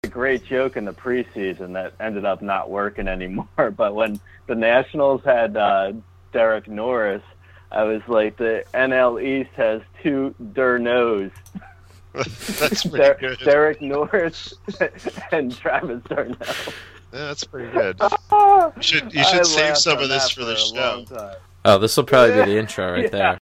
a great joke in the preseason that ended up not working anymore. But when the Nationals had Derek Norris, I was like, the NL East has two d'Arnaud's. That's pretty good. Derek Norris and Travis d'Arnaud. Yeah, that's pretty good. You should save some of this for the show. Oh, this will probably be the intro right there.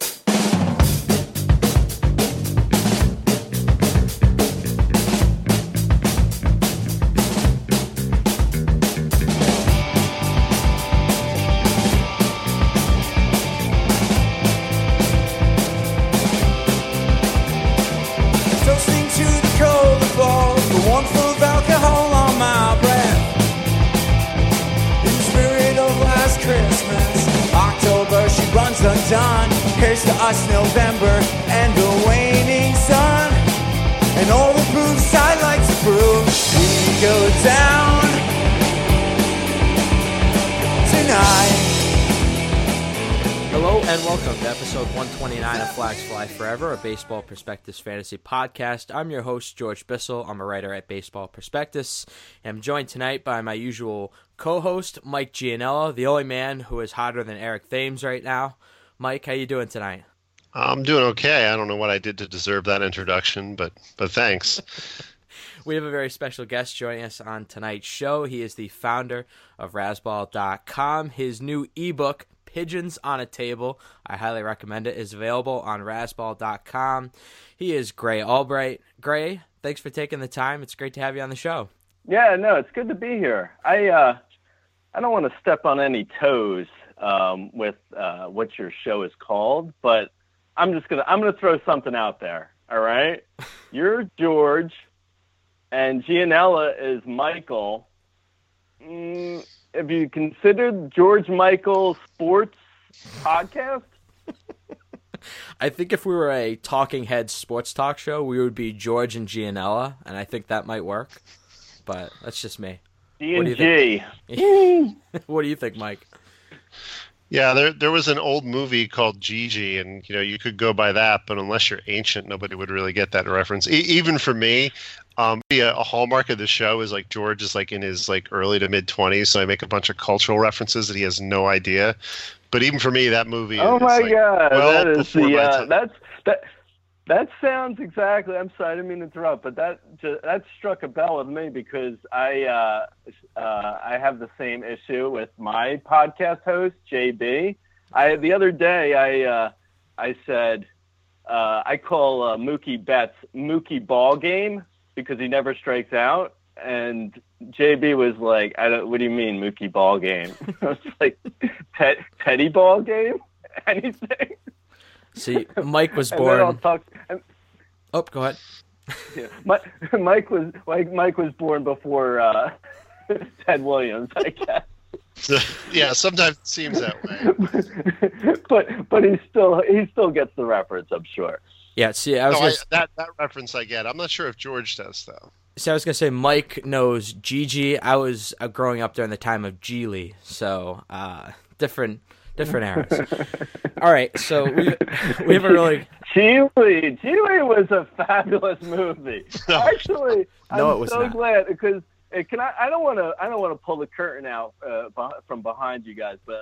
Undone. Here's to us, November and the waning sun, and all the proofs I like to prove. We go down tonight. Hello and welcome to episode 129 of Flags Fly Forever, a Baseball Prospectus fantasy podcast. I'm your host, George Bissell. I'm a writer at Baseball Prospectus. I'm joined tonight by my usual co-host, Mike Gianella, the only man who is hotter than Eric Thames right now. Mike, how you doing tonight? I'm doing okay. I don't know what I did to deserve that introduction, but thanks. We have a very special guest joining us on tonight's show. He is the founder of Razzball.com. His new ebook, Pigeons on a Table, I highly recommend it, is available on Razzball.com. He is Gray Albright. Gray, thanks for taking the time. It's great to have you on the show. Yeah, no, it's good to be here. I don't want to step on any toes with what your show is called, but I'm gonna throw something out there. All right, you're George, and Gianella is Michael. Have you considered George Michael Sports Podcast? I think if we were a talking head sports talk show, we would be George and Gianella, and I think that might work. But that's just me. G&G. What do you think, Mike? Yeah, there was an old movie called Gigi, and you could go by that, but unless you're ancient, nobody would really get that reference. Even for me, a hallmark of the show is like George is like in his like early to mid 20s, so I make a bunch of cultural references that he has no idea. But even for me, that movie. Oh my God, well, that is the That sounds exactly. I'm sorry, I didn't mean to interrupt, but that struck a bell with me because I have the same issue with my podcast host JB. The other day I said I call Mookie Betts Mookie Ball Game because he never strikes out, and JB was like, what do you mean Mookie Ball Game? I was like, Teddy Ball Game? Anything? See, Mike was born. Oh, go ahead. Yeah. Mike was born before Ted Williams, I guess. Yeah, sometimes it seems that way. but he still gets the reference, I'm sure. Yeah. See, that reference I get. I'm not sure if George does though. See, I was gonna say Mike knows Gigi. I was growing up during the time of Geely, so different eras. All right, so we have a really Geely was a fabulous movie. Actually, I'm so glad because I don't want to pull the curtain out from behind you guys, but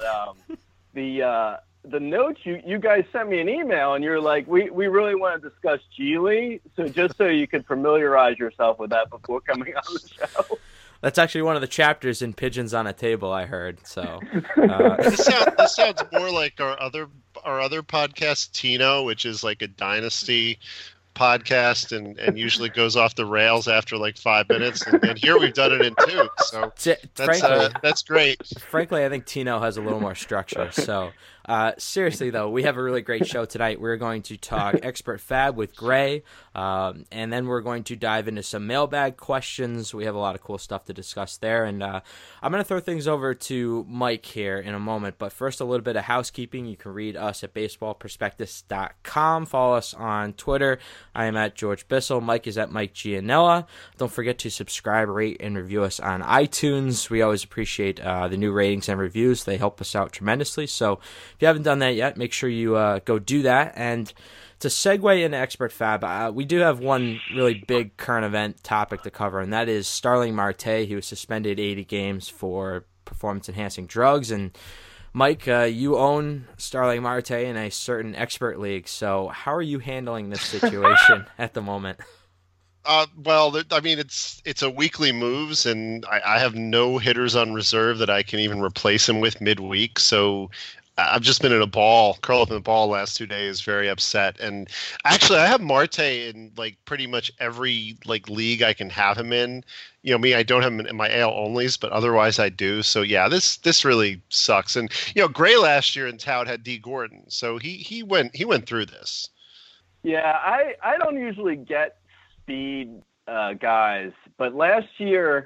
the notes you guys sent me an email and you're like, we really want to discuss Geely, so just so you could familiarize yourself with that before coming on the show. That's actually one of the chapters in Pigeons on a Table, I heard. So this sounds more like our other podcast, Tino, which is like a dynasty podcast and usually goes off the rails after like 5 minutes. And here we've done it in 2. So that's great. Frankly, I think Tino has a little more structure. So seriously, though, we have a really great show tonight. We're going to talk Expert Fab with Gray, and then we're going to dive into some mailbag questions. We have a lot of cool stuff to discuss there, and I'm going to throw things over to Mike here in a moment, but first a little bit of housekeeping. You can read us at baseballprospectus.com. Follow us on Twitter. I am at George Bissell. Mike is at Mike Gianella. Don't forget to subscribe, rate, and review us on iTunes. We always appreciate the new ratings and reviews. They help us out tremendously, so if you haven't done that yet, make sure you go do that. And to segue into Expert Fab, we do have one really big current event topic to cover, and that is Starling Marte. He was suspended 80 games for performance-enhancing drugs. And Mike, you own Starling Marte in a certain expert league, so how are you handling this situation at the moment? Well, I mean, it's a weekly moves, and I have no hitters on reserve that I can even replace him with midweek. So I've just been in a ball, curl up in a ball last 2 days, very upset. And actually, I have Marte in like pretty much every like league I can have him in. You know, me, I don't have him in my AL onlys, but otherwise I do. So yeah, this really sucks. And you know, Gray last year in Tout had D. Gordon, so he went through this. Yeah, I don't usually get speed guys, but last year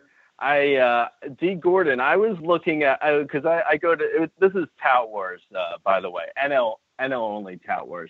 D. Gordon, I was looking at, because I go to, this is Tout Wars, by the way, NL only Tout Wars.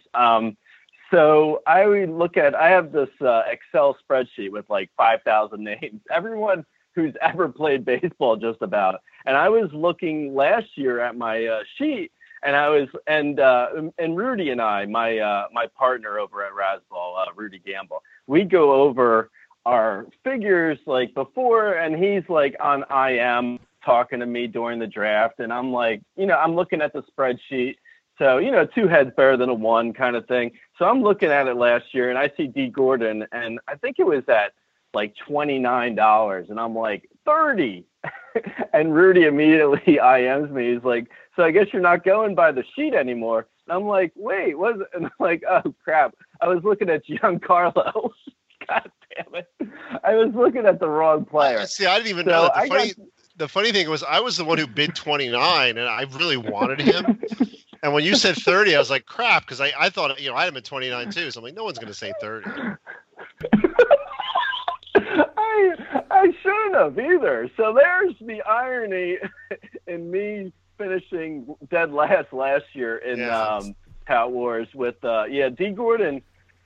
So I would look at, I have this Excel spreadsheet with like 5,000 names, everyone who's ever played baseball just about. And I was looking last year at my sheet, and I was, and Rudy and I, my partner over at Razzball, Rudy Gamble, we go over our figures like before, and he's like on IM talking to me during the draft, and I'm like, you know, I'm looking at the spreadsheet, so you know, 2 heads better than a 1 kind of thing. So I'm looking at it last year, and I see D. Gordon, and I think it was at like $29, and I'm like 30, and Rudy immediately IMs me. He's like, so I guess you're not going by the sheet anymore. And I'm like, wait, what is it? And I'm like, oh crap, I was looking at Giancarlo. God damn it. I was looking at the wrong player. See, I didn't even know that. The funny thing was I was the one who bid 29, and I really wanted him. And when you said 30, I was like, crap, because I thought, you know, I had him at 29 too. So I'm like, no one's going to say 30. I shouldn't have either. So there's the irony in me finishing dead last year in Tout Wars with, D. Gordon.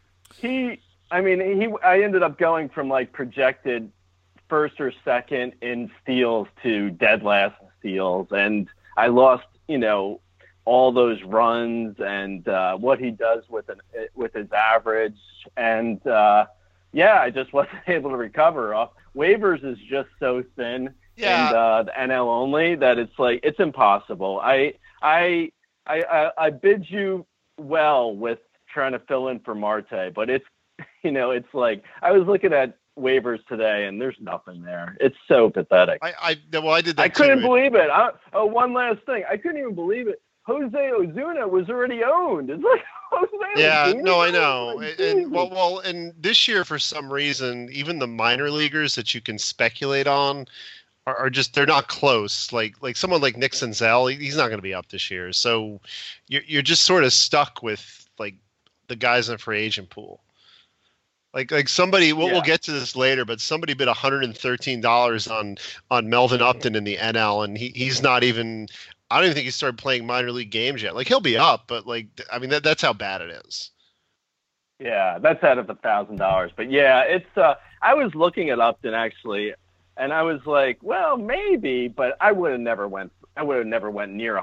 I ended up going from like projected first or second in steals to dead last in steals, and I lost, you know, all those runs and what he does with his average, and I just wasn't able to recover. Off waivers is just so thin, and the NL only, that it's like it's impossible. I bid you well with trying to fill in for Marte, but it's, you know, it's like I was looking at waivers today, and there's nothing there. It's so pathetic. I did that. I couldn't believe it. One last thing, I couldn't even believe it. Jose Ozuna was already owned. It's like Jose Ozuna. No, I know. And this year, for some reason, even the minor leaguers that you can speculate on are just, they're not close. Like someone like Nick Senzel, he's not going to be up this year. So you're just sort of stuck with like the guys in the free agent pool. Like somebody, we'll get to this later, but somebody bid $113 on Melvin Upton in the NL, and he's not even. I don't even think he started playing minor league games yet. Like he'll be up, but like I mean that's how bad it is. Yeah, that's out of $1,000. But yeah, it's. I was looking at Upton actually, and I was like, well, maybe, but I would have never went near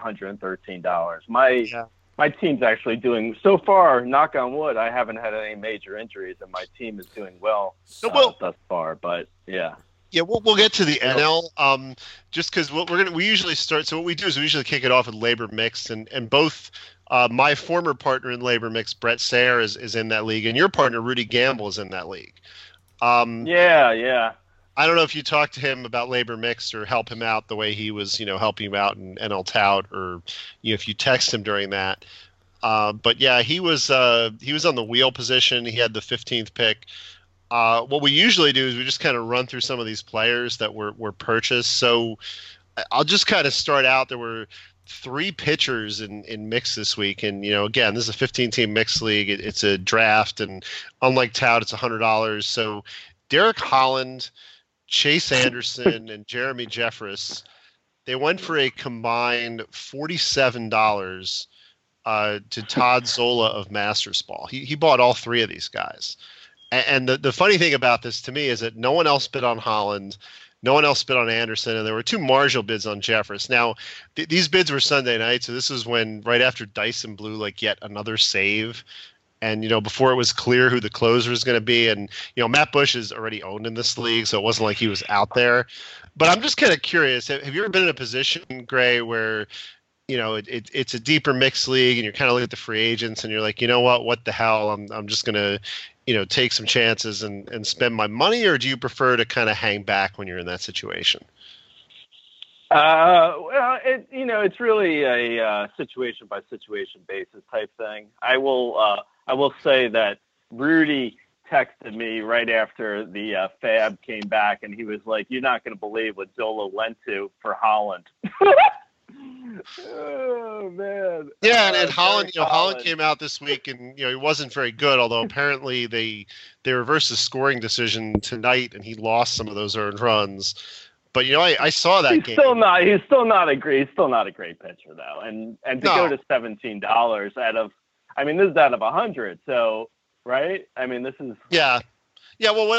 $113. My team's actually doing, so far, knock on wood, I haven't had any major injuries, and my team is doing well thus far. But yeah. Yeah, we'll get to the NL. Just because we usually start. So what we do is we usually kick it off with Labor Mixed, and both my former partner in Labor Mixed, Brett Sayre, is in that league, and your partner Rudy Gamble is in that league. Yeah. I don't know if you talked to him about Labor Mixed or help him out the way he was, you know, helping him out in NL Tout, or you know, if you text him during that. But yeah, he was on the wheel position. He had the 15th pick. What we usually do is we just kind of run through some of these players that were purchased. So I'll just kind of start out. There were 3 pitchers in mix this week, and you know, again, this is a 15-team mixed league. It's a draft, and unlike Tout, it's $100. So Derek Holland, Chase Anderson, and Jeremy Jeffress, they went for a combined $47 to Todd Zola of Masters Ball. He bought all 3 of these guys. And the funny thing about this to me is that no one else bid on Holland, no one else bid on Anderson, and there were 2 marginal bids on Jeffress. Now, these bids were Sunday night, so this is when right after Dyson blew like yet another save. And, before it was clear who the closer was going to be. And, Matt Bush is already owned in this league, so it wasn't like he was out there. But I'm just kind of curious. Have you ever been in a position, Gray, where, it's a deeper mixed league and you're kind of looking at the free agents and you're like, what the hell? I'm just going to, take some chances and spend my money? Or do you prefer to kind of hang back when you're in that situation? Well, it's really a situation by situation basis type thing. I will say that Rudy texted me right after the Fab came back, and he was like, "You're not going to believe what Zola went to for Holland." Oh man! Yeah, and Holland, Holland came out this week, and he wasn't very good. Although apparently they reversed his scoring decision tonight, and he lost some of those earned runs. But I saw that game. He's still not a great pitcher though, and to go to $17 this is out of 100. So right, this is yeah. Well,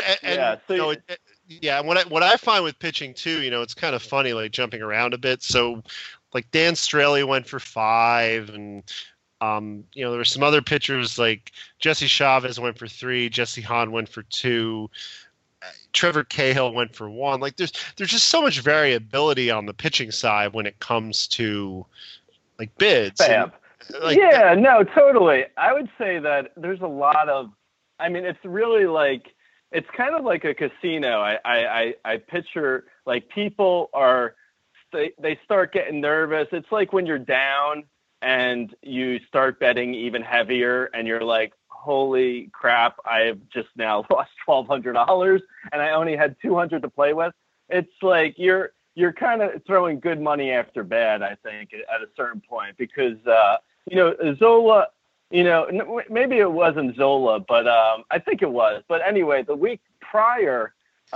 what I find with pitching too, it's kind of funny, like jumping around a bit. So, like Dan Straley went for 5, and there were some other pitchers like Jesse Chavez went for 3, Jesse Hahn went for 2. Trevor Cahill went for 1. Like there's just so much variability on the pitching side when it comes to like bids. Fab. No, totally. I would say that there's a lot of. It's really like it's kind of like a casino. I picture like people they start getting nervous. It's like when you're down and you start betting even heavier, and you're like, holy crap, I have just now lost $1,200 and I only had $200 to play with. It's like you're kind of throwing good money after bad, I think, at a certain point, because, Zola, maybe it wasn't Zola, but I think it was. But anyway, the week prior,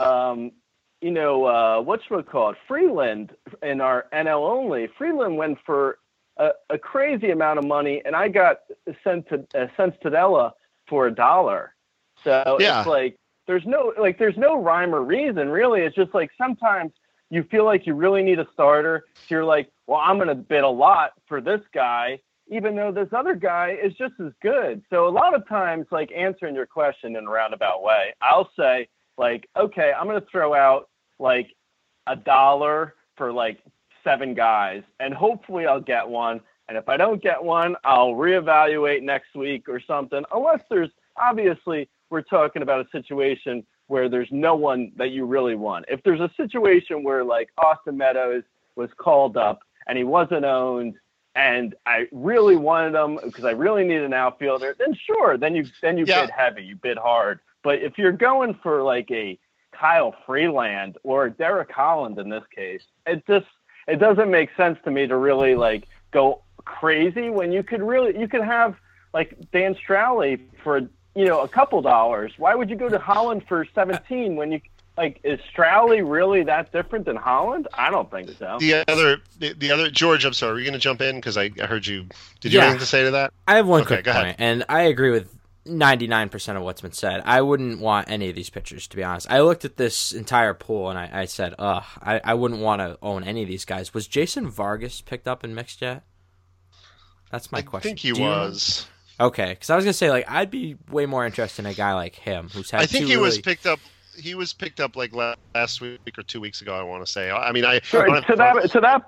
whatchamacallit, Freeland in our NL only, Freeland went for a crazy amount of money, and I got Senzatella for $1. So It's like there's no rhyme or reason, really. It's just like sometimes you feel like you really need a starter, so you're like, well, I'm going to bid a lot for this guy, even though this other guy is just as good. So a lot of times, like answering your question in a roundabout way, I'll say like, okay, I'm going to throw out like $1 for like 7 guys, and hopefully I'll get one. And if I don't get one, I'll reevaluate next week or something. Unless we're talking about a situation where there's no one that you really want. If there's a situation where like Austin Meadows was called up and he wasn't owned, and I really wanted him because I really need an outfielder, then sure, then you bid heavy, you bid hard. But if you're going for like a Kyle Freeland or Derek Holland in this case, it doesn't make sense to me to really like go crazy when you could have like Dan Straley for a couple dollars. Why would you go to Holland for 17 when you like, is Straley really that different than Holland? I don't think so. The other George, I'm sorry, were you going to jump in because I heard you? Did you have anything to say to that? I have one quick point, and I agree with 99% of what's been said. I wouldn't want any of these pitchers, to be honest. I looked at this entire pool and I said, I wouldn't want to own any of these guys. Was Jason Vargas picked up and mixed yet? That's my question. I think he was. Okay, because I was gonna say like I'd be way more interested in a guy like him who's had. I think he was picked up. He was picked up like last week or 2 weeks ago. I want to say. To that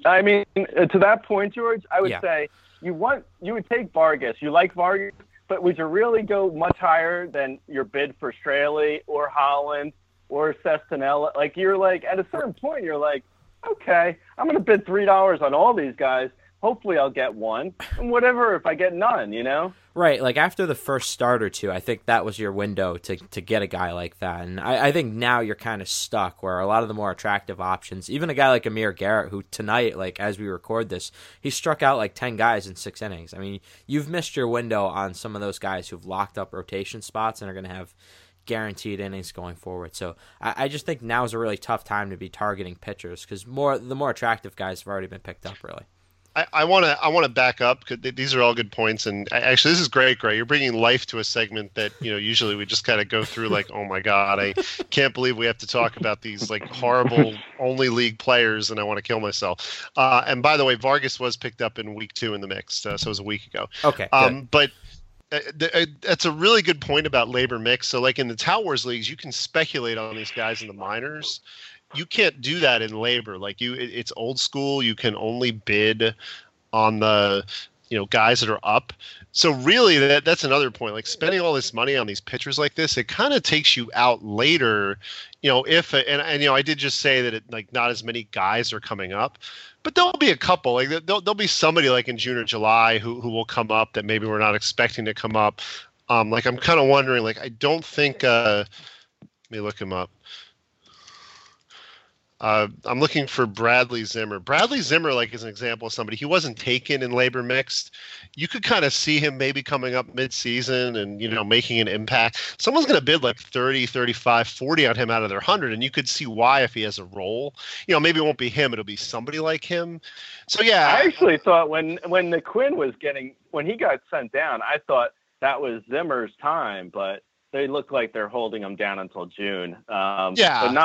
point, George, I would say you would take Vargas. You like Vargas, but would you really go much higher than your bid for Straley or Holland or Sestinella? Like you're like at a certain point, you're like, okay, I'm gonna bid $3 on all these guys. Hopefully I'll get one, and whatever if I get none, Right, like after the first start or two, I think that was your window to get a guy like that. And I think now you're kind of stuck where a lot of the more attractive options, even a guy like Amir Garrett, who tonight, like as we record this, he struck out like 10 guys in 6 innings. I mean, you've missed your window on some of those guys who've locked up rotation spots and are going to have guaranteed innings going forward. So I just think now is a really tough time to be targeting pitchers because the more attractive guys have already been picked up, really. I want to back up because these are all good points, and actually this is great, Gray. You're bringing life to a segment that usually we just kind of go through like, oh my god, I can't believe we have to talk about these like horrible only league players, and I want to kill myself. And by the way, Vargas was picked up in week 2 in the mix, so it was a week ago. Okay, but That's a really good point about labor mix. So like in the Tout Wars leagues, you can speculate on these guys in the minors. You can't do that in labor. Like it's old school. You can only bid on the, guys that are up. So really that's another point. Like spending all this money on these pitchers like this, it kind of takes you out later, and I did just say that not as many guys are coming up. But there'll be a couple. Like there'll be somebody like in June or July who will come up that maybe we're not expecting to come up. Like I'm kind of wondering. Like I don't think. Let me look him up. I'm looking for Bradley Zimmer. Bradley Zimmer, like, is an example of somebody. He wasn't taken in labor mixed. You could kind of see him maybe coming up mid-season and, making an impact. Someone's going to bid like 30, 35, 40 on him out of their 100, and you could see why if he has a role. Maybe it won't be him. It'll be somebody like him. So, yeah. I actually thought when the Quinn when he got sent down, I thought that was Zimmer's time, but they look like they're holding him down until June. But not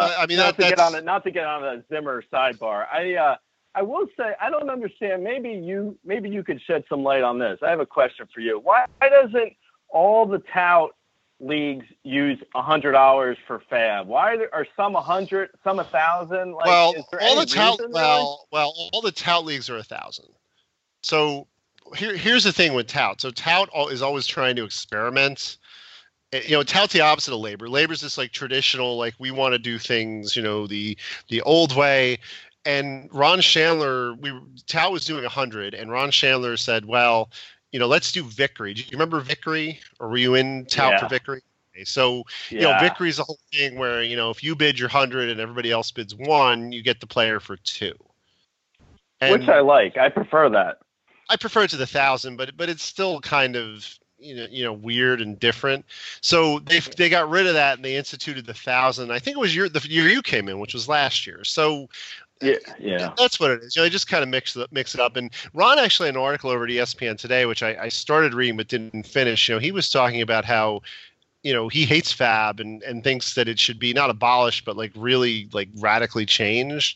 to get on the Zimmer sidebar. I will say I don't understand. Maybe you could shed some light on this. I have a question for you. Why doesn't all the tout leagues use $100 for fab? Why are some 100, some 1,000? Like, well, is there all any the tout reason, all the tout leagues are 1,000. So here's the thing with tout. So tout is always trying to experiment. Tout's the opposite of labor. Labor's this like traditional, like we want to do things, the old way. And Ron Chandler, Tout was doing 100, and Ron Chandler said, well, let's do Vickery. Do you remember Vickery, or were you in Tout for Vickery? Okay, so, Vickery's the whole thing where, if you bid your 100 and everybody else bids 1, you get the player for 2. And which I like. I prefer that. I prefer it to the 1,000, but it's still kind of weird and different. So they got rid of that and they instituted the 1,000. I think it was the year you came in, which was last year. So yeah, that's what it is. They just kind of mix it up. And Ron actually had an article over at ESPN Today, which I started reading but didn't finish. He was talking about how he hates fab and thinks that it should be not abolished but like really like radically changed.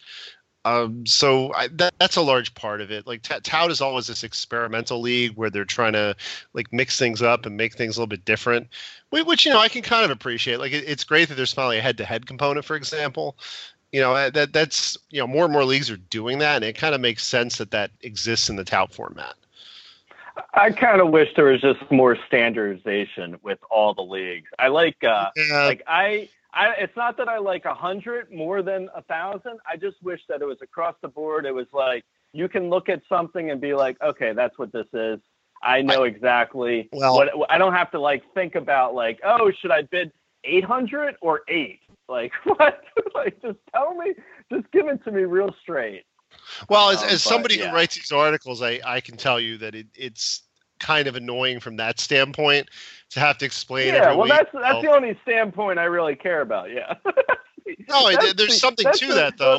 So that's a large part of it. Like Tout is always this experimental league where they're trying to like mix things up and make things a little bit different, which I can kind of appreciate. Like it's great that there's finally a head-to-head component, for example. That's more and more leagues are doing that, and it kind of makes sense that exists in the Tout format. I kind of wish there was just more standardization with all the leagues. I like it's not that I like 100 more than 1,000. I just wish that it was across the board. It was like you can look at something and be like, okay, that's what this is. I know exactly what. I don't have to like think about like, oh, should I bid 800 or 8? Like what? Like just tell me. Just give it to me real straight. Well, as somebody who writes these articles, I can tell you that it's kind of annoying from that standpoint to have to explain every week. That's the only standpoint I really care about. Yeah. No, there's something to that though.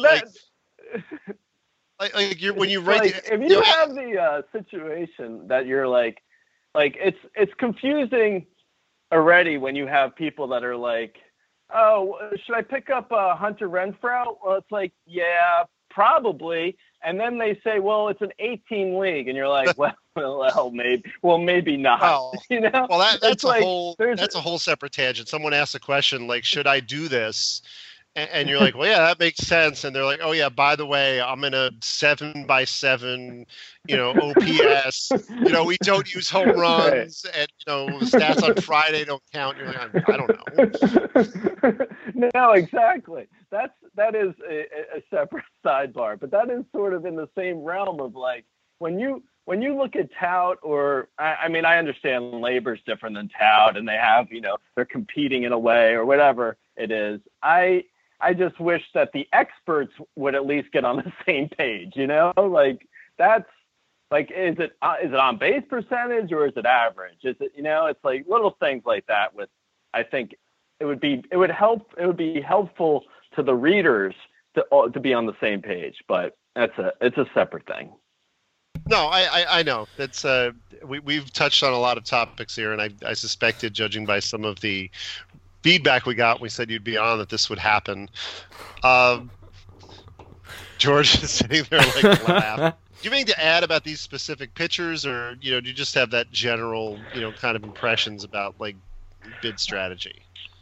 When you write, if you have the situation that you're like it's confusing already when you have people that are like, oh, should I pick up Hunter Renfroe? Well, it's like, yeah, probably. And then they say, well, it's an 18 league, and you're like, well, maybe not. Well, that's a whole separate tangent. Someone asked a question like, should I do this? And you're like, well, yeah, that makes sense. And they're like, oh yeah, by the way, I'm in a 7x7, OPS. We don't use home runs, and stats on Friday don't count. You're like, I don't know. No, exactly. That is a separate sidebar, but that is sort of in the same realm of like when you look at Tout, or I mean, I understand labor's different than Tout, and they have they're competing in a way or whatever it is. I just wish that the experts would at least get on the same page, like that's like, is it on base percentage or is it average? Is it, it's like little things like that I think it would be helpful to the readers to be on the same page, but it's a separate thing. No, I know that's we've touched on a lot of topics here, and I suspected, judging by some of the feedback we got, we said you'd be on, that this would happen. George is sitting there like laugh. you have anything to add about these specific pitchers, or do you just have that general kind of impressions about like bid strategy?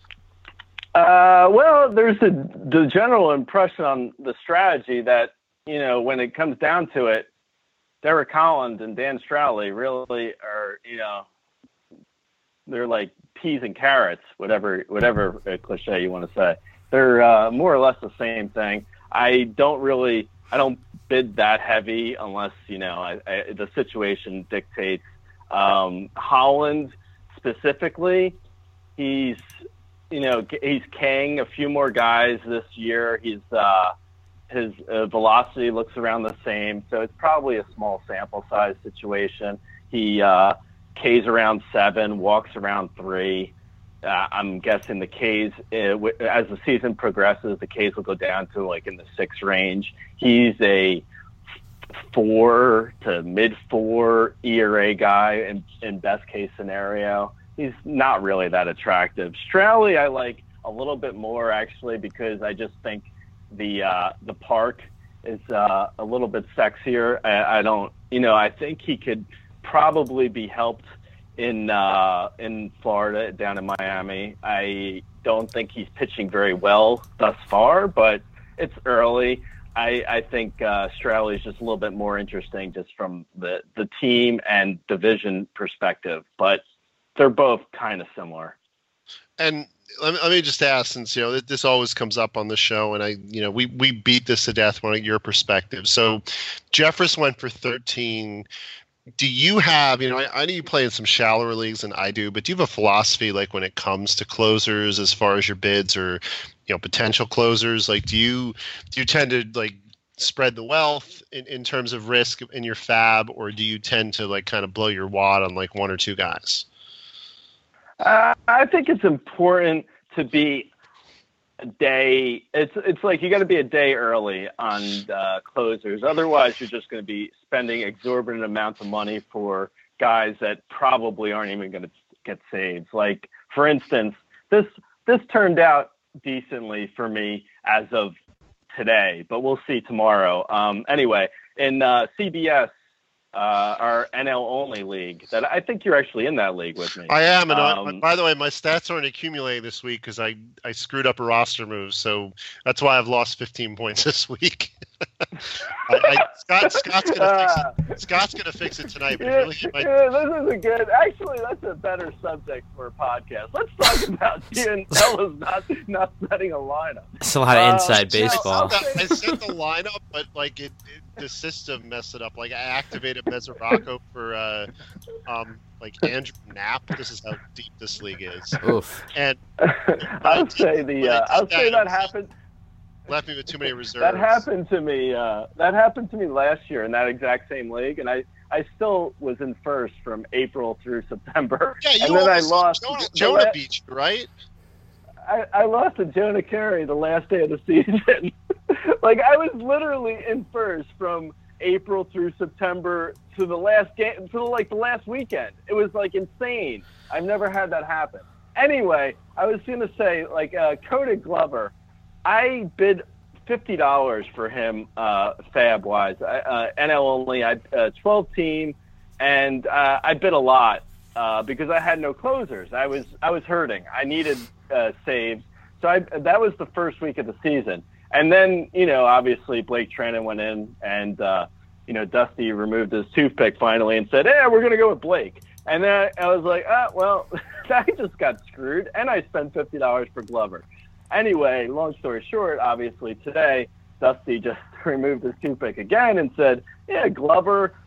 Well, there's the general impression on the strategy that when it comes down to it, Derek Holland and Dan Stroutley really are they're like peas and carrots, whatever cliche you want to say. They're more or less the same thing. I don't bid that heavy unless the situation dictates. Holland specifically, he's carrying a few more guys this year. His velocity looks around the same, so it's probably a small sample size situation. He K's around 7, walks around 3. I'm guessing the K's, as the season progresses, the K's will go down to like in the 6 range. He's a 4 to mid-4 ERA guy in best case scenario. He's not really that attractive. Stroutley I like a little bit more actually, because I just think the park is a little bit sexier. I think he could probably be helped in Florida, down in Miami. I don't think he's pitching very well thus far, but it's early. I think Stroutley is just a little bit more interesting just from the team and division perspective, but they're both kind of similar. And let me just ask, since this always comes up on the show, and we beat this to death from your perspective. So Jeffress went for 13. Do you have, I know you play in some shallower leagues than I do, but do you have a philosophy like when it comes to closers as far as your bids or potential closers? Like do you tend to like spread the wealth in terms of risk in your fab, or do you tend to like kind of blow your wad on like 1 or 2 guys? I think it's important to be a day. It's like you got to be a day early on closers. Otherwise, you're just going to be spending exorbitant amounts of money for guys that probably aren't even going to get saves. Like for instance, this turned out decently for me as of today, but we'll see tomorrow. Anyway, in CBS. Our NL only league that I think you're actually in that league with me. I am. And by the way, my stats aren't accumulating this week because I screwed up a roster move. So that's why I've lost 15 points this week. Scott's gonna fix it tonight. But this is a good. Actually, that's a better subject for a podcast. Let's talk about Ian Ellis not setting a lineup. It's a lot of inside baseball. I set the lineup, but like the system messed it up. Like I activated Mesoraco for like Andrew Knapp. This is how deep this league is. Oof. And I'll say that happened. Left me with too many reserves. That happened to me. That happened to me last year in that exact same league, and I still was in first from April through September. Yeah, and then I lost. Jonah beat you, right? I lost to Jonah Carey the last day of the season. Like I was literally in first from April through September to the last game, to like the last weekend. It was like insane. I've never had that happen. Anyway, I was going to say like Cody Glover. I bid $50 for him, fab wise. NL only. I 12 team, and I bid a lot because I had no closers. I was hurting. I needed saves, so that was the first week of the season. And then obviously Blake Treinen went in, and Dusty removed his toothpick finally and said, "Hey, we're gonna go with Blake." And then I was like, well, I just got screwed, and I spent $50 for Glover. Anyway, long story short, obviously today, Dusty just removed his toothpick again and said, yeah, Glover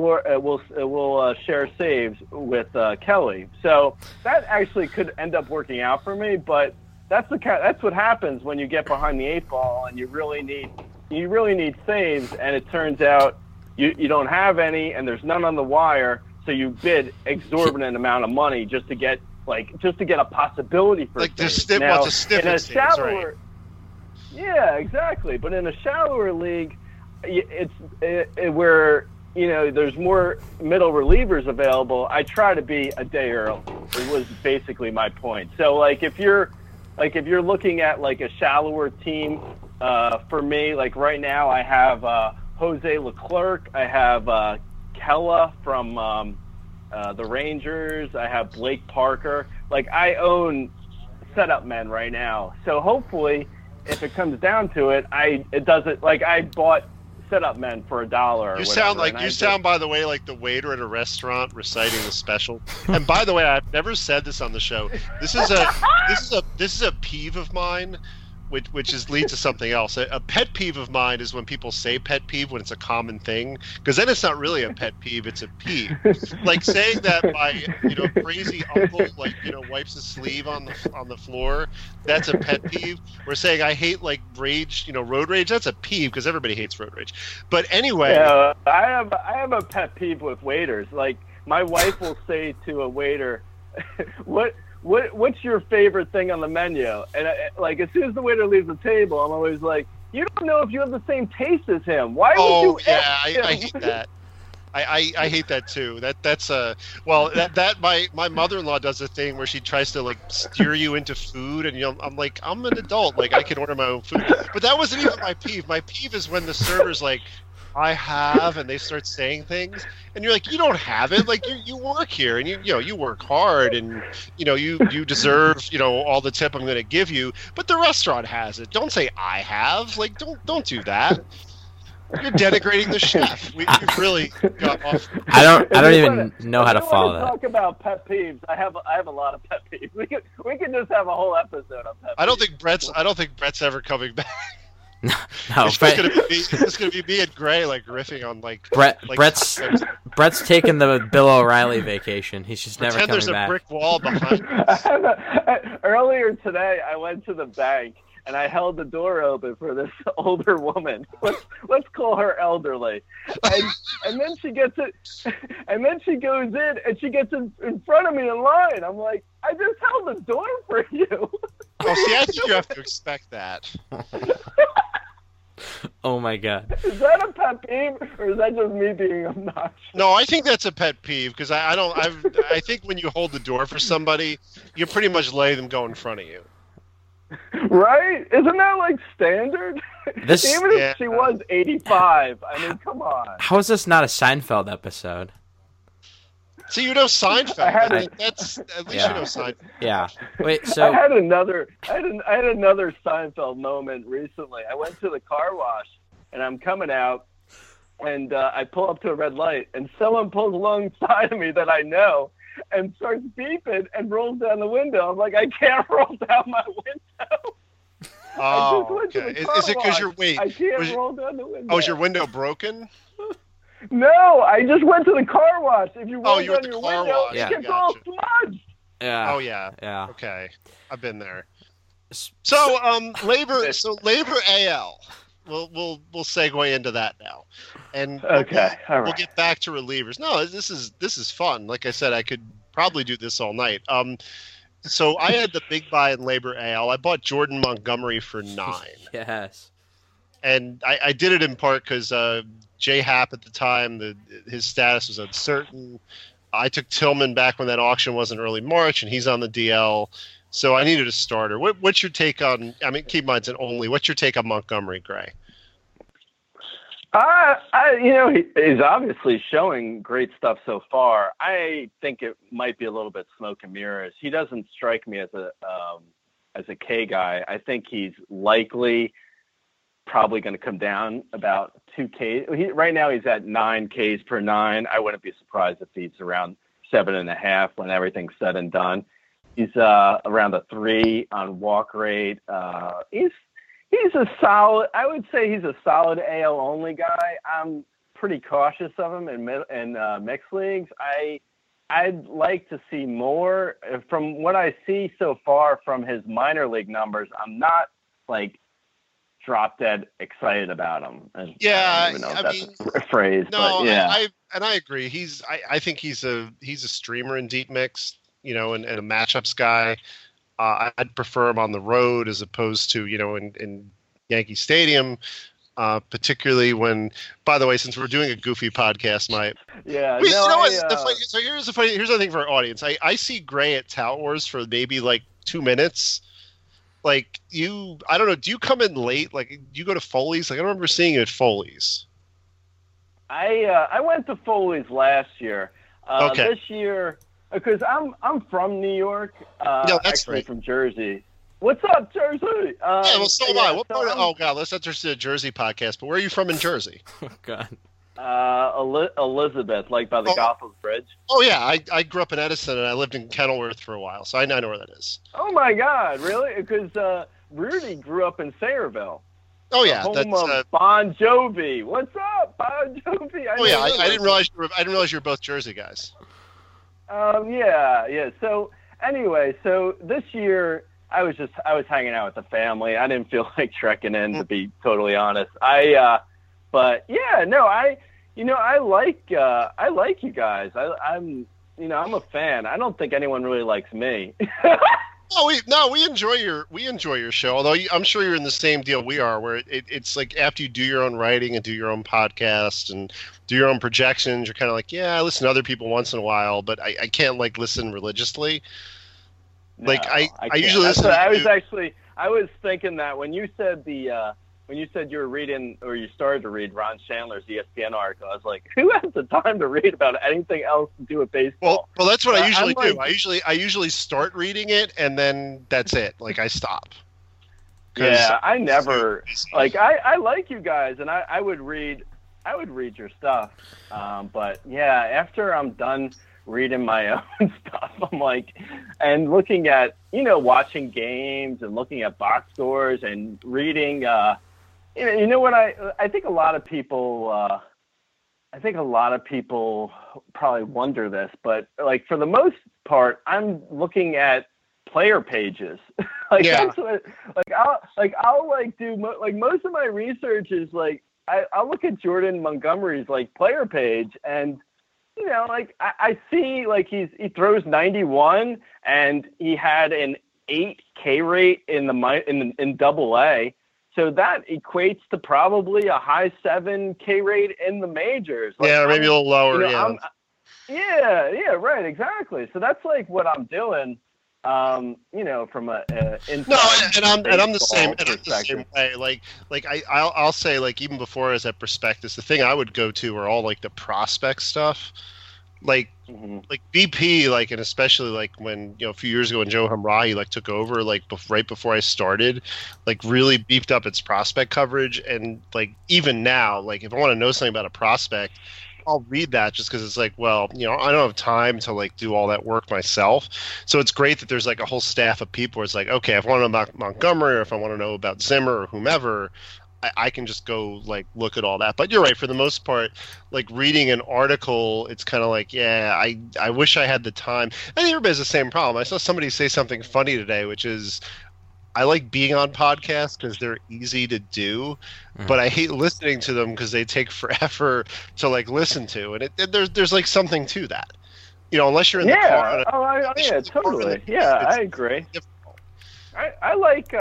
will share saves with Kelly. So that actually could end up working out for me, but that's what happens when you get behind the 8 ball and you really need saves, and it turns out you don't have any and there's none on the wire, so you bid exorbitant amount of money just to get a possibility for like the stiffest shallower, right? Yeah, exactly. But in a shallower league, it's where there's more middle relievers available. I try to be a day early. It was basically my point. So like if you're looking at like a shallower team, for me, like right now I have Jose Leclerc. I have Kella from the Rangers. I have Blake Parker. Like, I own setup men right now. So hopefully, if it comes down to it, it doesn't, like, I bought setup men for $1. You sound, by the way, like the waiter at a restaurant reciting the special. And by the way, I've never said this on the show. This is a peeve of mine, which leads to something else. A pet peeve of mine is when people say pet peeve when it's a common thing, because then it's not really a pet peeve, it's a peeve. Like saying that my crazy uncle wipes his sleeve on the floor, that's a pet peeve. We're saying I hate like rage, road rage, that's a peeve because everybody hates road rage. But anyway, yeah, I have a pet peeve with waiters. Like, my wife will say to a waiter, What's your favorite thing on the menu? And like, as soon as the waiter leaves the table, I'm always like, you don't know if you have the same taste as him. Why would you? Oh yeah, I hate that. I hate that too. That's my mother-in-law does a thing where she tries to like steer you into food, and I'm like, I'm an adult, like I can order my own food. But that wasn't even my peeve. My peeve is when the server's like, I have, and they start saying things, and you're like, you don't have it. Like, you work here, and you work hard, and you deserve all the tip I'm going to give you. But the restaurant has it. Don't say I have. Like, don't do that. You're denigrating the chef. We've really got off. I don't even know how to follow that. Talk about pet peeves. I have a lot of pet peeves. We can just have a whole episode on pet peeves. I don't think Brett's ever coming back. No, it's just gonna be me and Gray like riffing on like Brett's taking the Bill O'Reilly vacation. He's just never coming back. There's a brick wall behind us. Earlier today, I went to the bank and I held the door open for this older woman. Let's call her elderly. And then she gets it, and then she goes in and she gets in front of me in line. I'm like, I just held the door for you. Oh, see, I think you have to expect that. Oh my God! Is that a pet peeve, or is that just me being obnoxious? No, I think that's a pet peeve because I think when you hold the door for somebody, you pretty much let them go in front of you. Right? Isn't that like standard? Even if she was 85, I mean, come on. How is this not a Seinfeld episode? See, you know Seinfeld. That's at least you know Seinfeld. Yeah. Wait. So I had another Seinfeld moment recently. I went to the car wash and I'm coming out, and I pull up to a red light, and someone pulls alongside of me that I know and starts beeping and rolls down the window. I'm like, I can't roll down my window. Oh, okay. Is it because I can't roll down the window. Oh, is your window broken? No, I just went to the car wash. If you roll down your window, wash. it gets all smudged. Yeah. Oh yeah. Yeah. Okay, I've been there. So labor AL. We'll segue into that now, and okay, all right. We'll get back to relievers. No, this is fun. Like I said, I could probably do this all night. So I had the big buy in labor AL. I bought Jordan Montgomery for 9. Yes. And I did it in part because J Happ at the time, his status was uncertain. I took Tillman back when that auction was in early March, and he's on the DL. So I needed a starter. What's your take on? I mean, keep in mind it's an only. What's your take on Montgomery, Gray? He's obviously showing great stuff so far. I think it might be a little bit smoke and mirrors. He doesn't strike me as a K guy. I think he's likely probably going to come down about 2 Ks. Right now he's at 9 Ks per 9. I wouldn't be surprised if he's around 7.5 when everything's said and done. He's around a 3 on walk rate. He's a solid. I would say he's a solid AL only guy. I'm pretty cautious of him in mixed leagues. I'd like to see more. From what I see so far from his minor league numbers, I'm not like drop dead excited about him. And yeah, I don't even know if that's a phrase. No, but yeah. I agree. I think he's a streamer in deep mix, and a matchups guy. I'd prefer him on the road as opposed to in Yankee Stadium, particularly when. By the way, since we're doing a goofy podcast, here's the thing for our audience. I see Gray at Tout Wars for maybe like 2 minutes. I don't know. Do you come in late? Like, do you go to Foley's? Like, I don't remember seeing you at Foley's. I went to Foley's last year. Okay. This year, because I'm from New York. No, that's actually right. from Jersey. What's up, Jersey? Yeah, well, so am I. What so part of? Oh God, let's enter the Jersey podcast. But where are you from in Jersey? Oh God. Elizabeth, like by the Gothels Bridge. Oh yeah, I grew up in Edison and I lived in Kenilworth for a while, so I know where that is. Oh my God, really? Because Rudy grew up in Sayreville. Oh yeah, home that's. of Bon Jovi. What's up, Bon Jovi? I didn't realize you were both Jersey guys. Yeah. So anyway, so this year I was hanging out with the family. I didn't feel like trekking in, to be totally honest. But yeah, no, I like you guys. I'm a fan. I don't think anyone really likes me. We enjoy your show. Although I'm sure you're in the same deal we are, where it's like after you do your own writing and do your own podcast and do your own projections, you're kind of like, yeah, I listen to other people once in a while, but I can't like listen religiously. No, I usually listen. I was thinking that when you said when you said you were reading or you started to read Ron Chandler's ESPN article, I was like, who has the time to read about anything else to do with baseball? Well, that's what I usually do. I usually start reading it and then that's it. Like I stop. Yeah, I never like I like you guys and I would read your stuff. But yeah, after I'm done reading my own stuff, I'm like, and looking at, watching games and looking at box scores and reading, what I think a lot of people, probably wonder this, but like for the most part, I'm looking at player pages. That's what, I'll do most of my research is like, I'll look at Jordan Montgomery's like player page and, I see like he throws 91 and he had an 8 K rate in Double A, so that equates to probably a high 7 K rate in the majors. Maybe a little lower. Yeah, right, exactly. So that's like what I'm doing. From a I'm the same way. Like I'll say like even before I was at Prospectus, the thing I would go to are all like the prospect stuff, like BP, like, and especially like when a few years ago when Joe Hamrahi like took over, like right before I started, like really beefed up its prospect coverage, and like even now, like if I want to know something about a prospect, I'll read that just because it's like, well, I don't have time to like do all that work myself. So it's great that there's like a whole staff of people where it's like, okay, if I want to know about Montgomery or if I want to know about Zimmer or whomever, I can just go like look at all that. But you're right, for the most part, like reading an article, it's kind of like, yeah, I wish I had the time. I think everybody has the same problem. I saw somebody say something funny today, which is, I like being on podcasts because they're easy to do, but I hate listening to them because they take forever to like listen to, and there's like something to that, unless you're in the car. Totally. Yeah, I agree. I like,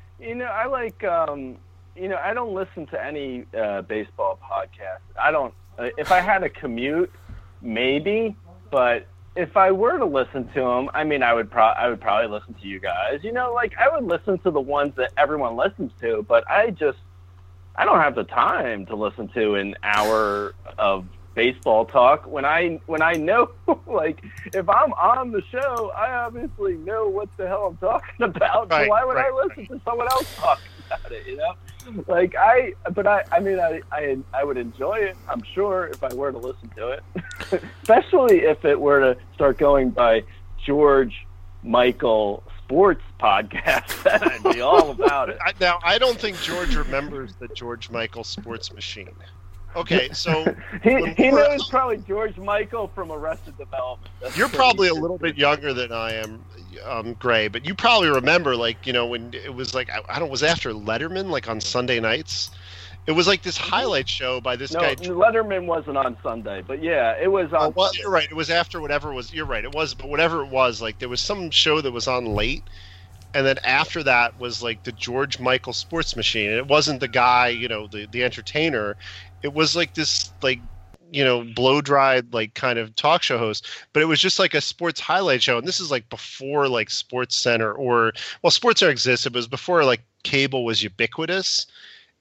I don't listen to any baseball podcasts. I don't. If I had a commute, maybe, but if I were to listen to them, I mean, I would probably listen to you guys. I would listen to the ones that everyone listens to, but I don't have the time to listen to an hour of baseball talk when I know, like, if I'm on the show, I obviously know what the hell I'm talking about. So why would I listen to someone else talking about it? I would enjoy it, I'm sure, if I were to listen to it, especially if it were to start going by George Michael Sports Podcast. Then I'd be all about it. Now, I don't think George remembers the George Michael Sports Machine. Okay, so he knows probably George Michael from Arrested Development. You're probably a little bit younger than I am, Gray, but you probably remember, like, when it was like, was after Letterman, like on Sunday nights. It was like this highlight show by this guy. Letterman wasn't on Sunday, but yeah, it was on. Well, you're right. It was after whatever was. You're right. It was, but whatever it was, like there was some show that was on late. And then after that was like the George Michael Sports Machine. And it wasn't the guy, the entertainer. It was like this, like, blow-dried, like, kind of talk show host. But it was just like a sports highlight show. And this is like before, like, Sports Center SportsCenter existed. But it was before, like, cable was ubiquitous.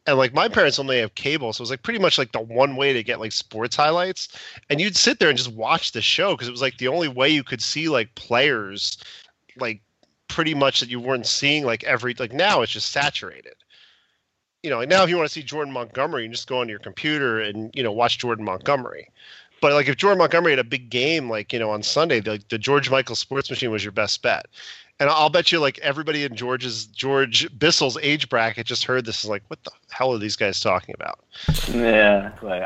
And like my parents only have cable, so it was like pretty much like the one way to get like sports highlights. And you'd sit there and just watch the show because it was like the only way you could see like players like pretty much that you weren't seeing like like now it's just saturated. Like now if you want to see Jordan Montgomery, you just go on your computer and watch Jordan Montgomery. But like if Jordan Montgomery had a big game like on Sunday, the George Michael Sports Machine was your best bet. And I'll bet you like everybody in George Bissell's age bracket just heard this is like, what the hell are these guys talking about? Yeah, like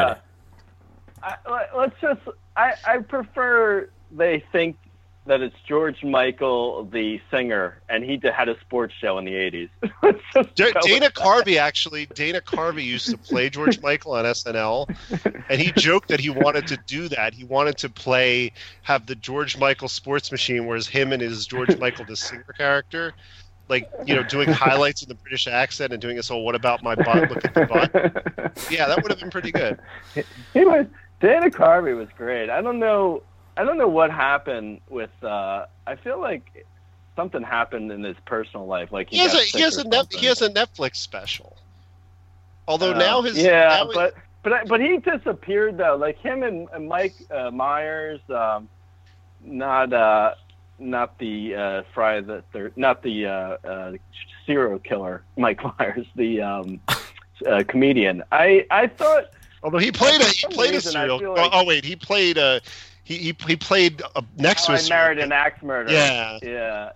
I prefer they think that it's George Michael, the singer, and he had a sports show in the 80s. Dana Carvey used to play George Michael on SNL, and he joked that he wanted to do that. He wanted to have the George Michael Sports Machine, whereas him and his George Michael, the singer character, like, doing highlights in the British accent and doing this whole, what about my butt, look at the butt. Yeah, that would have been pretty good. Dana Carvey was great. I don't know what happened with. I feel like something happened in his personal life. Like he has a Netflix special. Although but he disappeared though. Like him and Mike Myers, not the Friday the Third, not the serial killer Mike Myers, the comedian. I thought. Although he played a serial. He played a. He played next to his. I Married an Axe Murderer. Yeah.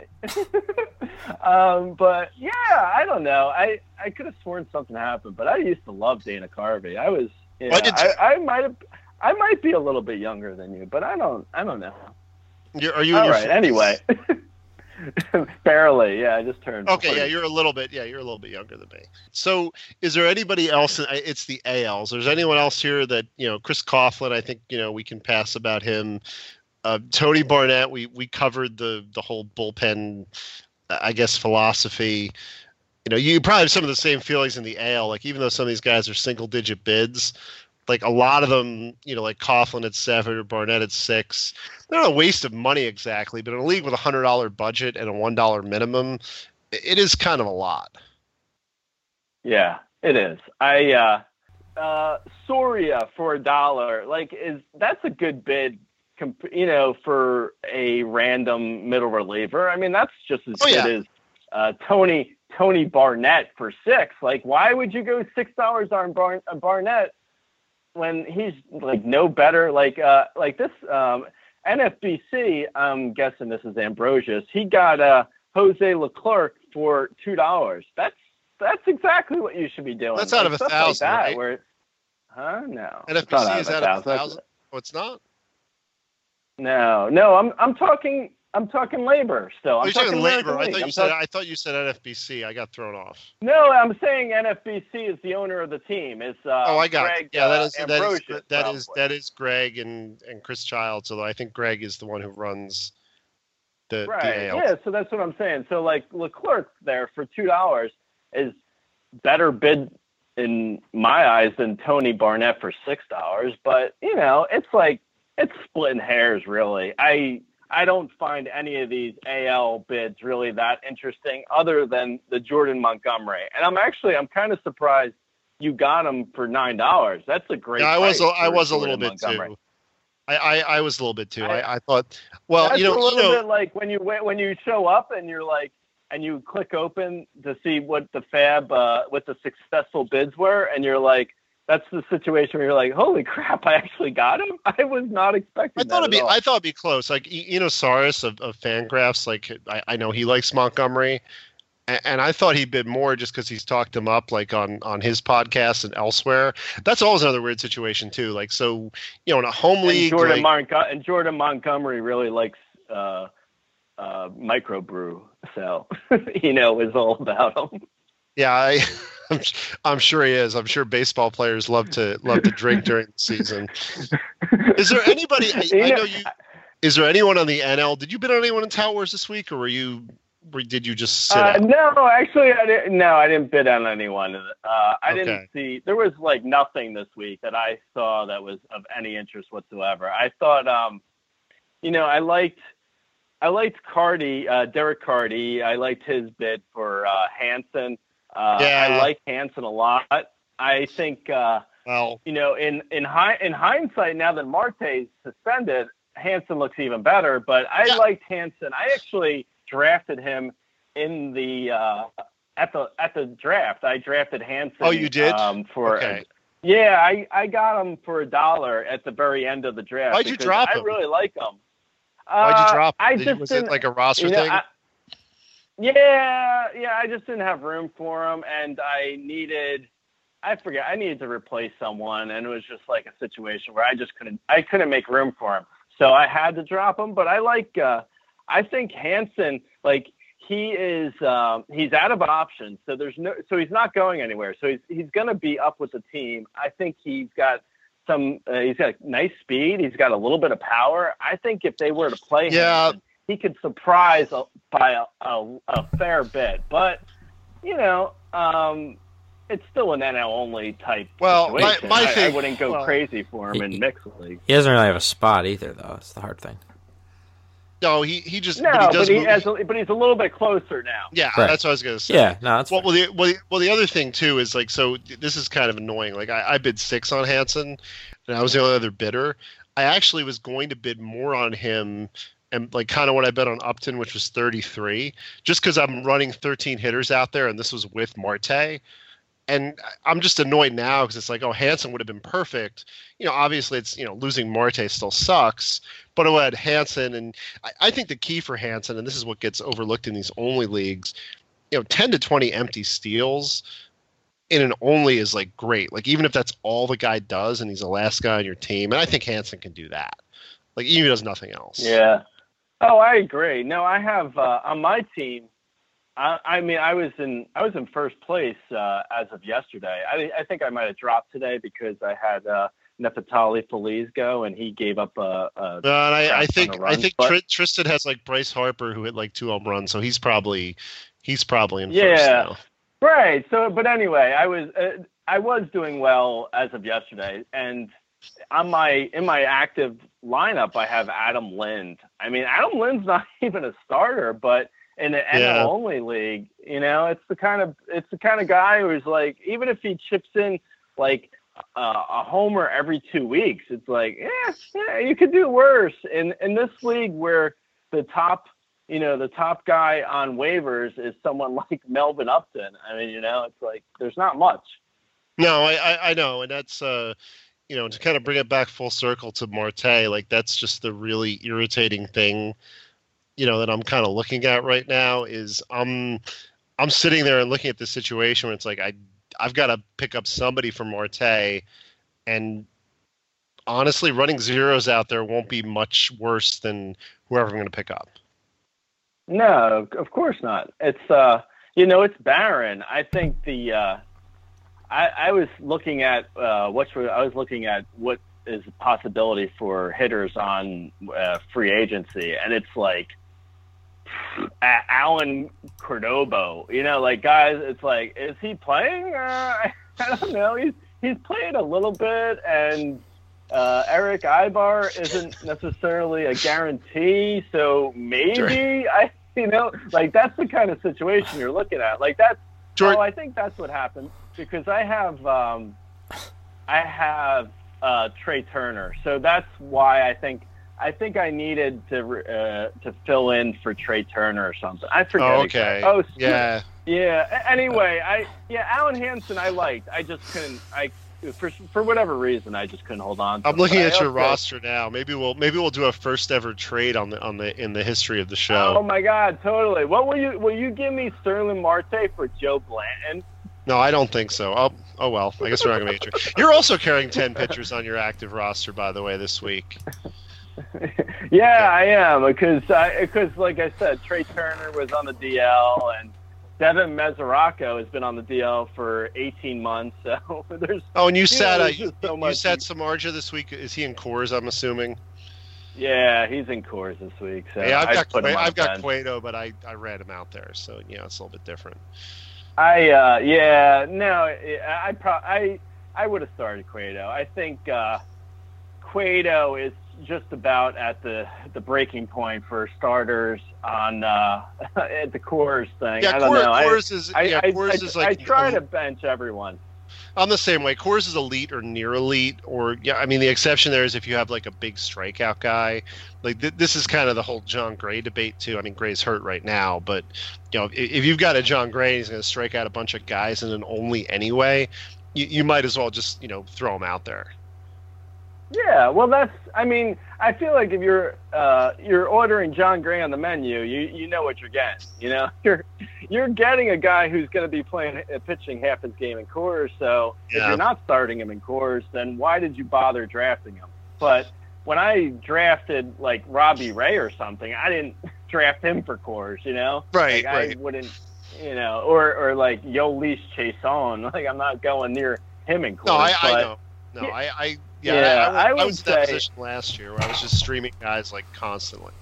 But yeah, I don't know. I could have sworn something happened, but I used to love Dana Carvey. I was. Yeah, I might be a little bit younger than you, but I don't know. Are you? All right. Anyway. Barely, yeah. I just turned. Okay, 40. Yeah, you're a little bit younger than me. So, is there anybody else? It's the ALs. There's anyone else here that Chris Coughlin? I think we can pass about him. Tony Barnett. We covered the whole bullpen, I guess, philosophy. You probably have some of the same feelings in the AL. Like even though some of these guys are single digit bids, like a lot of them, like Coughlin at 7 or Barnett at 6. They're not a waste of money exactly, but in a league with $100 budget and a $1 minimum, it is kind of a lot. Yeah, it is. Soria for $1, like that's a good bid, for a random middle reliever. I mean, that's just as good as Tony Barnett for $6. Like, why would you go $6 on Barnett when he's like no better? Like this. NFBC, I'm guessing this is Ambrosius. He got Jose Leclerc for $2. That's exactly what you should be doing. That's out of 1,000, like right? No. NFBC is out of 1,000. Oh, it's not. No. I'm talking labor still. I'm talking labor. I thought you said NFBC. I got thrown off. No, I'm saying NFBC is the owner of the team. It's I got Greg, it. Yeah, that is Greg and Chris Childs. Although I think Greg is the one who runs the AL. Yeah, so that's what I'm saying. So like Leclerc there for $2 is better bid in my eyes than Tony Barnett for $6. But it's splitting hairs really. I don't find any of these AL bids really that interesting other than the Jordan Montgomery. And I'm kind of surprised you got him for $9. That's a great price. I was a little bit too. I was a little bit too. I thought, well, that's a little bit like when you show up and you're like, and you click open to see what the what the successful bids were. And you're like, that's the situation where you're like, holy crap, I actually got him. I was not expecting that at all. I thought it'd be close. Like, Saris of Fangraphs, like I know he likes Montgomery, and I thought he bid more just because he's talked him up like on his podcast and elsewhere. That's always another weird situation too. Like, so, in a home league, Jordan Montgomery really likes microbrew, so is all about him. Yeah, I'm sure he is. I'm sure baseball players love to drink during the season. Is there anybody? I know you. Is there anyone on the NL? Did you bid on anyone in Tout Wars this week, or did you just sit out? No, actually, I didn't. No, I didn't bid on anyone. I didn't see. There was like nothing this week that I saw that was of any interest whatsoever. I thought, I liked Cardi, Derek Cardi. I liked his bid for Hanson. I like Hansen a lot. I think, well, in hindsight, now that Marte's suspended, Hansen looks even better. But I liked Hansen. I actually drafted him in the at the draft. I drafted Hansen. Oh, you did? I got him for $1 at the very end of the draft. Why'd you drop him? I really like him. Why'd you drop him? Was it like a roster thing? I just didn't have room for him, and I needed to replace someone, and it was just like a situation where I couldn't make room for him. So I had to drop him, but I think Hansen, like, he's out of options. So he's not going anywhere. So he's going to be up with the team. I think he's got nice speed. He's got a little bit of power. I think if they were to play Hansen, he could surprise by a fair bit. But, it's still an NL only type situation. I wouldn't go crazy for him in mixed league. He doesn't really have a spot either, though. That's the hard thing. No, he just. No, but he's a little bit closer now. Yeah, right. That's what I was going to say. Yeah, no, that's well. The other thing too is, like, so this is kind of annoying. Like, I bid 6 on Hansen, and I was the only other bidder. I actually was going to bid more on him, and like kind of what I bet on Upton, which was 33, just because I'm running 13 hitters out there, and this was with Marte. And I'm just annoyed now because it's like, oh, Hansen would have been perfect. Obviously it's, losing Marte still sucks, but I had Hansen. And I think the key for Hansen, and this is what gets overlooked in these only leagues, 10 to 20 empty steals in an only is like great. Like, even if that's all the guy does and he's the last guy on your team. And I think Hansen can do that. Like, even if he does nothing else. Yeah. Oh, I agree. No, I have on my team, I was in first place as of yesterday. I think I might have dropped today because I had Nefertali Feliz go, and he gave up I think Tristan has like Bryce Harper, who hit like 2 home runs, so he's probably in first now. Right. So, but anyway, I was doing well as of yesterday, and in my active lineup, I have Adam Lind. I mean, Adam Lind's not even a starter, but in the NL only league, it's the kind of guy who's like, even if he chips in like a homer every 2 weeks, it's like, you could do worse. In this league where the top guy on waivers is someone like Melvin Upton. I mean, it's like there's not much. No, I know, and that's to kind of bring it back full circle to Marte, like that's just the really irritating thing. That I'm kind of looking at right now is I'm sitting there and looking at this situation where it's like I've got to pick up somebody from Marte, and honestly, running zeros out there won't be much worse than whoever I'm going to pick up. No, of course not. It's it's barren. I think I was looking at what is a possibility for hitters on free agency, and it's like Alan Cordobo, like, guys, it's like, is he playing? I don't know. He's played a little bit, and Eric Ibar isn't necessarily a guarantee, so maybe like that's the kind of situation you're looking at. Like that's, I think that's what happened, because I have Trey Turner, so that's why I think I needed to fill in for Trey Turner or something. I forget. Oh, okay. Exactly. Yeah. Anyway, Alan Hansen I liked. I just couldn't. For whatever reason, I just couldn't hold on to I'm looking at your roster now. Maybe we'll do a first ever trade in the history of the show. Oh my God, totally. What will you give me Sterling Marte for Joe Blanton? No, I don't think so. Oh well, I guess we're not going to make it. You're also carrying 10 pitchers on your active roster, by the way, this week. Yeah, I am, because like I said, Trey Turner was on the DL, and Devin Mesoraco has been on the DL for 18 months. So there's. Oh, and you sat Samardzija this week. Is he in Coors? I'm assuming. Yeah, he's in Coors this week. So yeah, I've got Cueto, but I ran him out there, so it's a little bit different. I would have started Cueto. I think Cueto is just about at the breaking point for starters on at the Coors thing. Yeah, I don't know. Coors is like I try to bench everyone. I'm the same way. Coors is elite or near elite, or I mean, the exception there is if you have like a big strikeout guy. Like this is kind of the whole John Gray debate too. I mean, Gray's hurt right now, but if you've got a John Gray, he's going to strike out a bunch of guys in an only anyway. You might as well just throw him out there. Yeah, well, I mean, I feel like if you're ordering John Gray on the menu, you know what you're getting. You're getting a guy who's going to be pitching half his game in Coors. So if you're not starting him in Coors, then why did you bother drafting him? But when I drafted like Robbie Ray or something, I didn't draft him for Coors. Right, like, right. I wouldn't, or like Yolis Chason. Like I'm not going near him in Coors. No, I know. No, I was in that position last year where I was just streaming guys like constantly.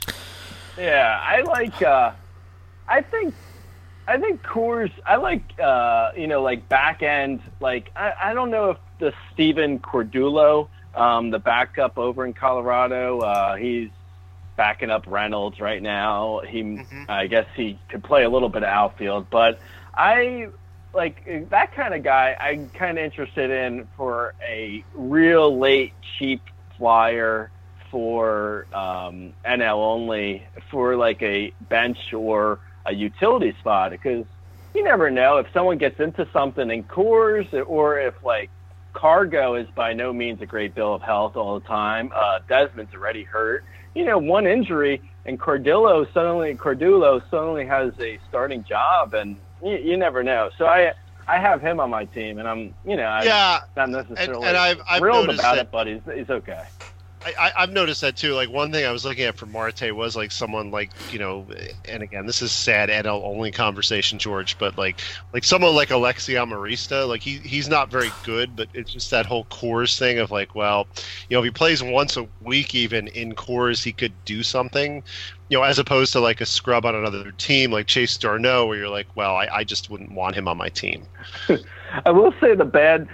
Yeah, I like. I think Coors. I like. Like back end. Like I don't know if the Steven Cordulo, the backup over in Colorado. He's backing up Reynolds right now. I guess he could play a little bit of outfield, but I. Like that kind of guy, I'm kind of interested in for a real late cheap flyer for NL only for like a bench or a utility spot, because you never know if someone gets into something in Coors, or if like Cargo is by no means a great bill of health all the time. Desmond's already hurt. One injury and Cordulo suddenly has a starting job, and you never know. So I have him on my team, and I'm not necessarily I've thrilled about it, but he's okay. I've noticed that too. Like one thing I was looking at for Marte was like someone like and again this is sad NL only conversation, George, but like someone like Alexi Amarista, like he's not very good, but it's just that whole Coors thing of like, well, if he plays once a week even in Coors, he could do something. As opposed to like a scrub on another team like Chase Darno, where you're like, well, I just wouldn't want him on my team. I will say the bad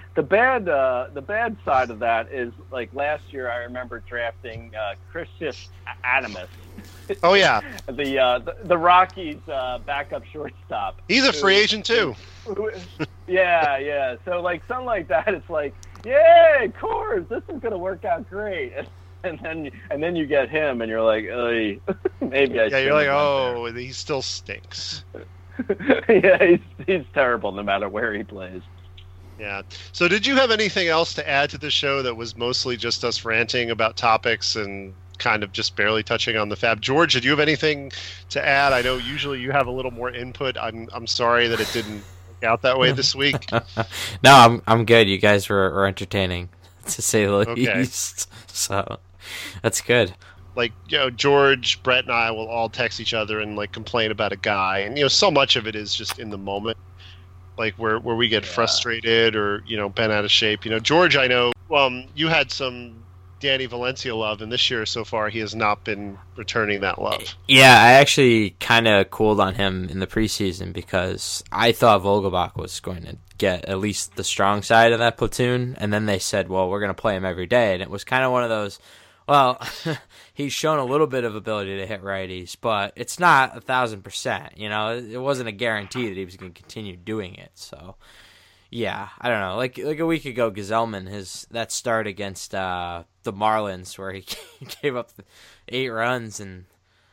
side of that is like last year I remember drafting Christian Adamus. Oh yeah, the Rockies backup shortstop. He's a free agent too. Yeah. So like something like that, it's like, yay, Coors, this is gonna work out great. And then you get him, and you're like, maybe I. Yeah, you're like, oh, he still stinks. Yeah, he's terrible no matter where he plays. Yeah. So, did you have anything else to add to the show that was mostly just us ranting about topics and kind of just barely touching on the Fab? George, did you have anything to add? I know usually you have a little more input. I'm sorry that it didn't work out that way this week. No, I'm good. You guys were entertaining, to say the least. So. That's good. Like, George, Brett, and I will all text each other and like complain about a guy, and so much of it is just in the moment, like where we get frustrated or bent out of shape. George, I know you had some Danny Valencia love, and this year so far he has not been returning that love. Yeah, I actually kind of cooled on him in the preseason because I thought Vogelbach was going to get at least the strong side of that platoon, and then they said, well, we're going to play him every day, and it was kind of one of those. Well, he's shown a little bit of ability to hit righties, but it's not 1,000%. It wasn't a guarantee that he was going to continue doing it. So, yeah, I don't know. Like a week ago, Gazelman, that start against the Marlins where he gave up 8 runs, and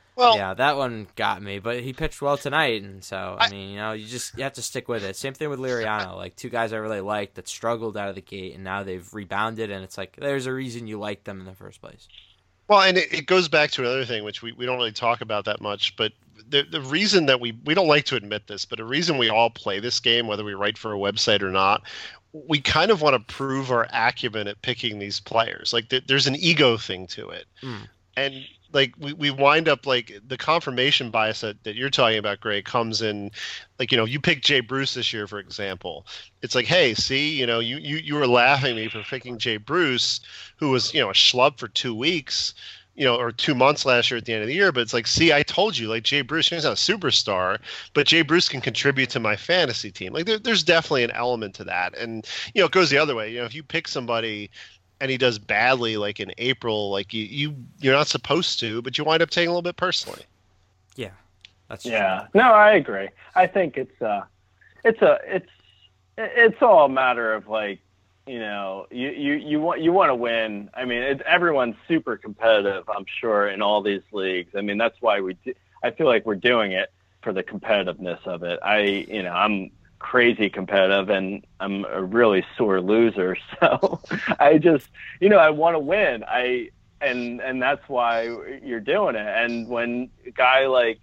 that one got me. But he pitched well tonight, and so you have to stick with it. Same thing with Liriano, like 2 guys I really liked that struggled out of the gate, and now they've rebounded, and it's like there's a reason you liked them in the first place. Well, and it goes back to another thing, which we don't really talk about that much, but the reason that we don't like to admit this, but the reason we all play this game, whether we write for a website or not, we kind of want to prove our acumen at picking these players. Like there's an ego thing to it. And like we wind up like the confirmation bias that you're talking about, Gray, comes in like, you pick Jay Bruce this year, for example. It's like, hey, see, you were laughing at me for picking Jay Bruce, who was, a schlub for 2 weeks, or 2 months last year at the end of the year. But it's like, see, I told you, like Jay Bruce, he's not a superstar, but Jay Bruce can contribute to my fantasy team. Like there's definitely an element to that. And, it goes the other way. If you pick somebody and he does badly, like in April, like you're not supposed to, but you wind up taking a little bit personally. Yeah, that's true. No, I agree. I think it's all a matter of like, you want to win. I mean, everyone's super competitive, I'm sure, in all these leagues. I mean, that's why I feel like we're doing it for the competitiveness of it. I'm crazy competitive and I'm a really sore loser. So I just, I want to win. And that's why you're doing it. And when a guy like,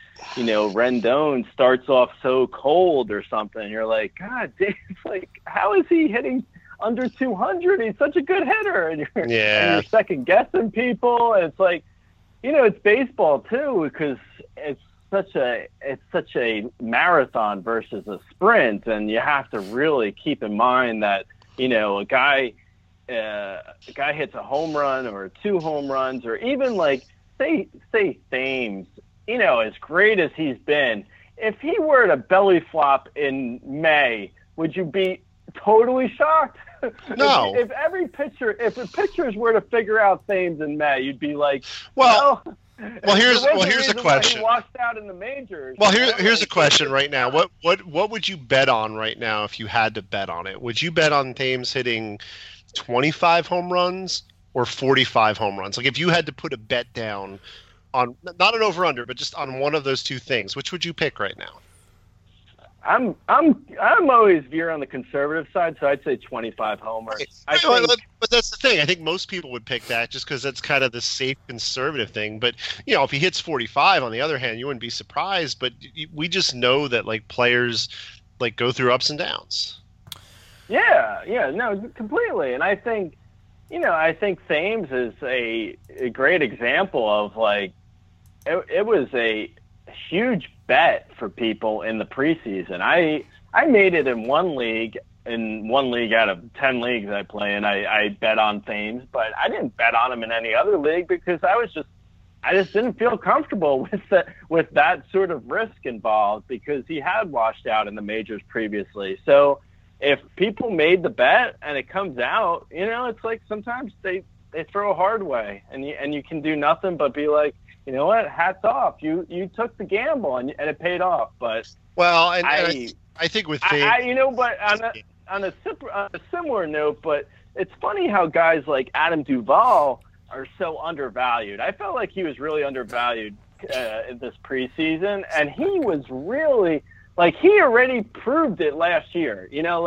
Rendon starts off so cold or something, you're like, God damn, it's like, how is he hitting under 200? He's such a good hitter. And you're second guessing people. And it's like, it's baseball too, because it's such a marathon versus a sprint, and you have to really keep in mind that a guy hits a home run or 2 home runs, or even like say Thames, as great as he's been, if he were to belly flop in May, would you be totally shocked? No. If the pitchers were to figure out Thames in May, you'd be like, well, here's a question. He washed out in the majors. Well, here's a question right now. What would you bet on right now if you had to bet on it? Would you bet on Thames hitting 25 home runs or 45 home runs? Like if you had to put a bet down on not an over/under, but just on one of those two things, which would you pick right now? I'm always veer on the conservative side, so I'd say 25 homers. But that's the thing. I think most people would pick that just because that's kind of the safe conservative thing. But if he hits 45, on the other hand, you wouldn't be surprised. But we just know that like players like go through ups and downs. Yeah, no, completely. And I think Thames is a great example of like it was a huge bet for people in the preseason. I made it in one league out of 10 leagues I play in. I bet on Thames, but I didn't bet on him in any other league because I just didn't feel comfortable with that sort of risk involved because he had washed out in the majors previously. So if people made the bet and it comes out, it's like sometimes they throw a hard way and you can do nothing but be like, you know what? Hats off. You took the gamble and it paid off. But I think with Thames, but on a similar note, but it's funny how guys like Adam Duvall are so undervalued. I felt like he was really undervalued in this preseason, and he was really like he already proved it last year.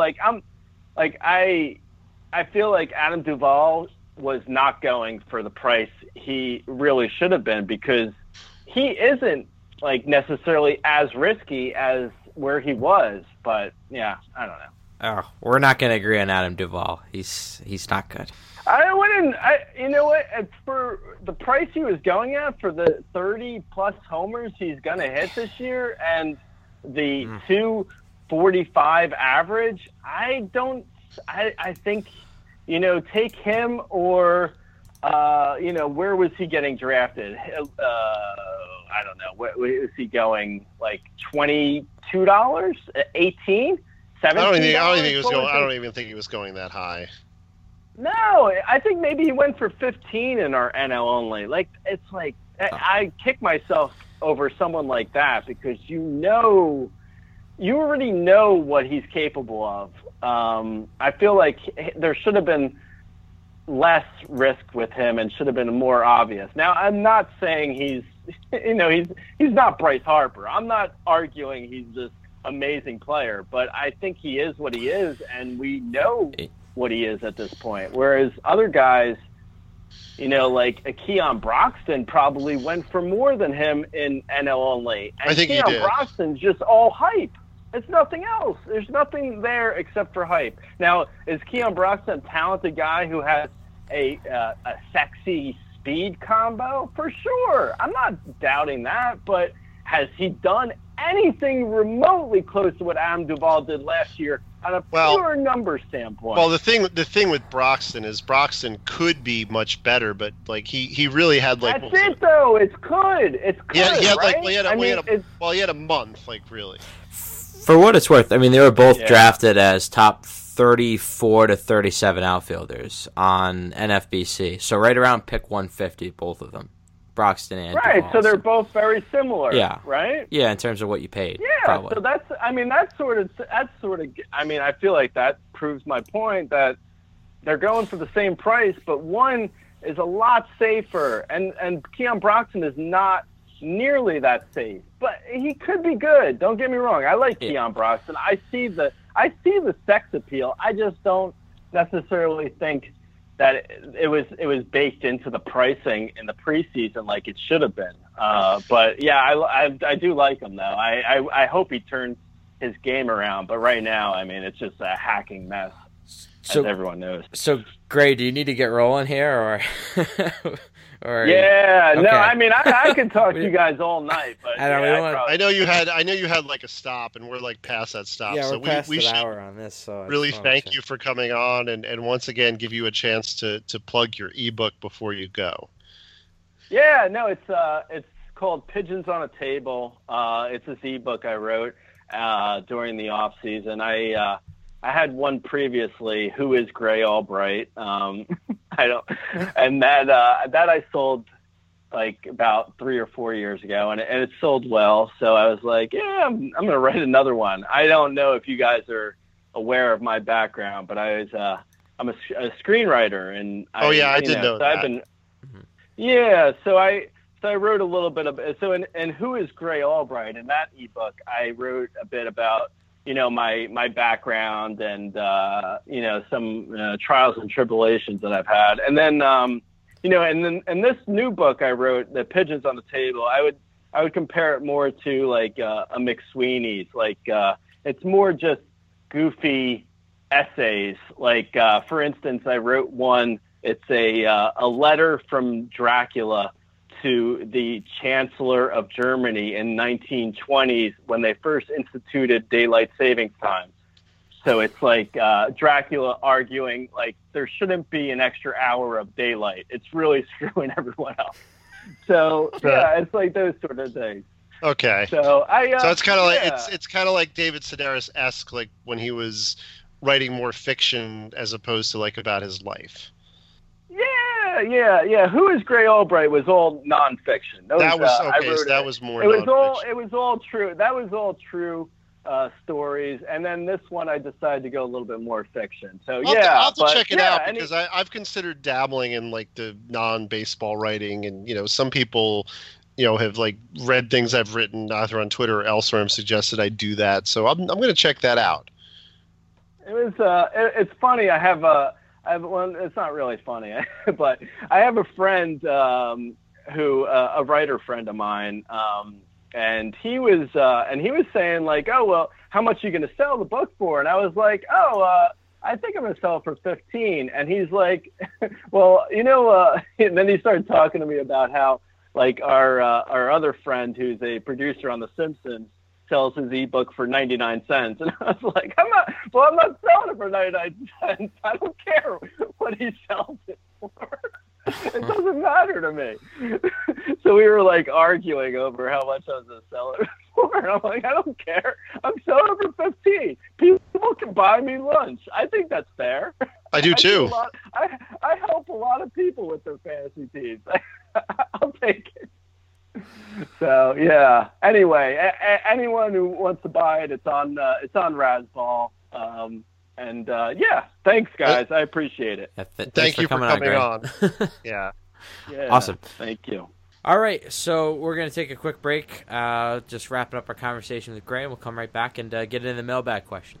I feel like Adam Duvall was not going for the price he really should have been because he isn't like necessarily as risky as where he was. But yeah, I don't know. Oh, we're not going to agree on Adam Duvall. He's not good. You know what? For the price he was going at for the 30 plus homers he's going to hit this year and the 245 average, I think, take him or, where was he getting drafted? I don't know. What is he going? Like $22, $18, $17? I don't even think he was going that high. No, I think maybe he went for 15 in our NL only. Like it's like I kick myself over someone like that because you already know what he's capable of. I feel like there should have been less risk with him and should have been more obvious. Now, I'm not saying he's not Bryce Harper. I'm not arguing he's this amazing player, but I think he is what he is, and we know what he is at this point. Whereas other guys, like a Keon Broxton probably went for more than him in NL only. And I think Keon he did. Broxton's just all hype. It's nothing else. There's nothing there except for hype. Now, is Keon Broxton a talented guy who has a sexy speed combo? For sure. I'm not doubting that, but has he done anything remotely close to what Adam Duvall did last year on a pure number standpoint? Well, the thing with Broxton is Broxton could be much better, but like he really had like that's it though. It's good. It's good. He had right? he had a month, like really. For what it's worth, I mean, they were both Yeah. drafted as top 34 to 37 outfielders on NFBC. So right around pick 150, both of them. Broxton and Right, Duvall, so they're both very similar. Yeah. Right? Yeah, in terms of what you paid. Yeah, probably. so that's sort of, I mean, I feel like that proves my point that they're going for the same price, but one is a lot safer, and Keon Broxton is not nearly that safe, but he could be good. Don't get me wrong. I like Keon Broxton. I see the sex appeal. I just don't necessarily think that it was baked into the pricing in the preseason like it should have been. But yeah, I do like him though. I hope he turns his game around. But right now, I mean, it's just a hacking mess, as everyone knows. So, Gray, do you need to get rolling here, or? Yeah, Okay. no, I mean, I could talk to you guys all night, but I know you had like a stop, and we're like past that stop. Yeah, so we're past we an should hour on this. So really thank you for coming on, and once again give you a chance to plug your ebook before you go. Yeah, no, it's called Pigeons on a Table. It's this ebook I wrote during the off season. I had one previously, Who is Gray Albright? And that I sold like about 3 or 4 years ago, and it sold well. So I was like, yeah, I'm going to write another one. I don't know if you guys are aware of my background, but I'm a screenwriter, and I did know that. So I wrote a little bit of so in Who is Gray Albright, in that ebook I wrote a bit about my background and some trials and tribulations that I've had, and then and then in this new book I wrote, The Pigeons on the Table, I would compare it more to like a McSweeney's, like it's more just goofy essays. Like for instance, I wrote one. It's a letter from Dracula to the Chancellor of Germany in 1920s when they first instituted daylight savings time. So it's like Dracula arguing like there shouldn't be an extra hour of daylight. It's really screwing everyone up. So yeah, it's like those sort of things. Okay. So it's kind of like it's kind of like David Sedaris-esque, like when he was writing more fiction as opposed to like about his life. Yeah. Who is Gray Albright was all nonfiction. That was more. It was all true. That was all true stories, and then this one I decided to go a little bit more fiction. So I'll have to check it out because I've considered dabbling in like the non-baseball writing, and some people have like read things I've written either on Twitter or elsewhere and suggested I do that. So I'm going to check that out. It was it's funny. I have well, it's not really funny, but I have a friend who a writer friend of mine, and he was saying like, oh well, how much are you going to sell the book for? And I was like, I think I'm going to sell it for $15. And he's like, well, and then he started talking to me about how like our other friend who's a producer on The Simpsons sells his ebook for 99 cents. And I was like, I'm not selling it for 99 cents. I don't care what he sells it for. It doesn't matter to me. So we were like arguing over how much I was going to sell it for. And I'm like, I don't care. I'm selling it for $15. People can buy me lunch. I think that's fair. I do too. I help a lot of people with their fantasy teams. I'll take it. So yeah. Anyway, anyone who wants to buy it, it's on Razzball. And thanks guys. I appreciate it. Thank you for coming on. Yeah. Awesome. Thank you. All right, so we're going to take a quick break, just wrapping up our conversation with Gray, and we'll come right back and get into the mailbag questions.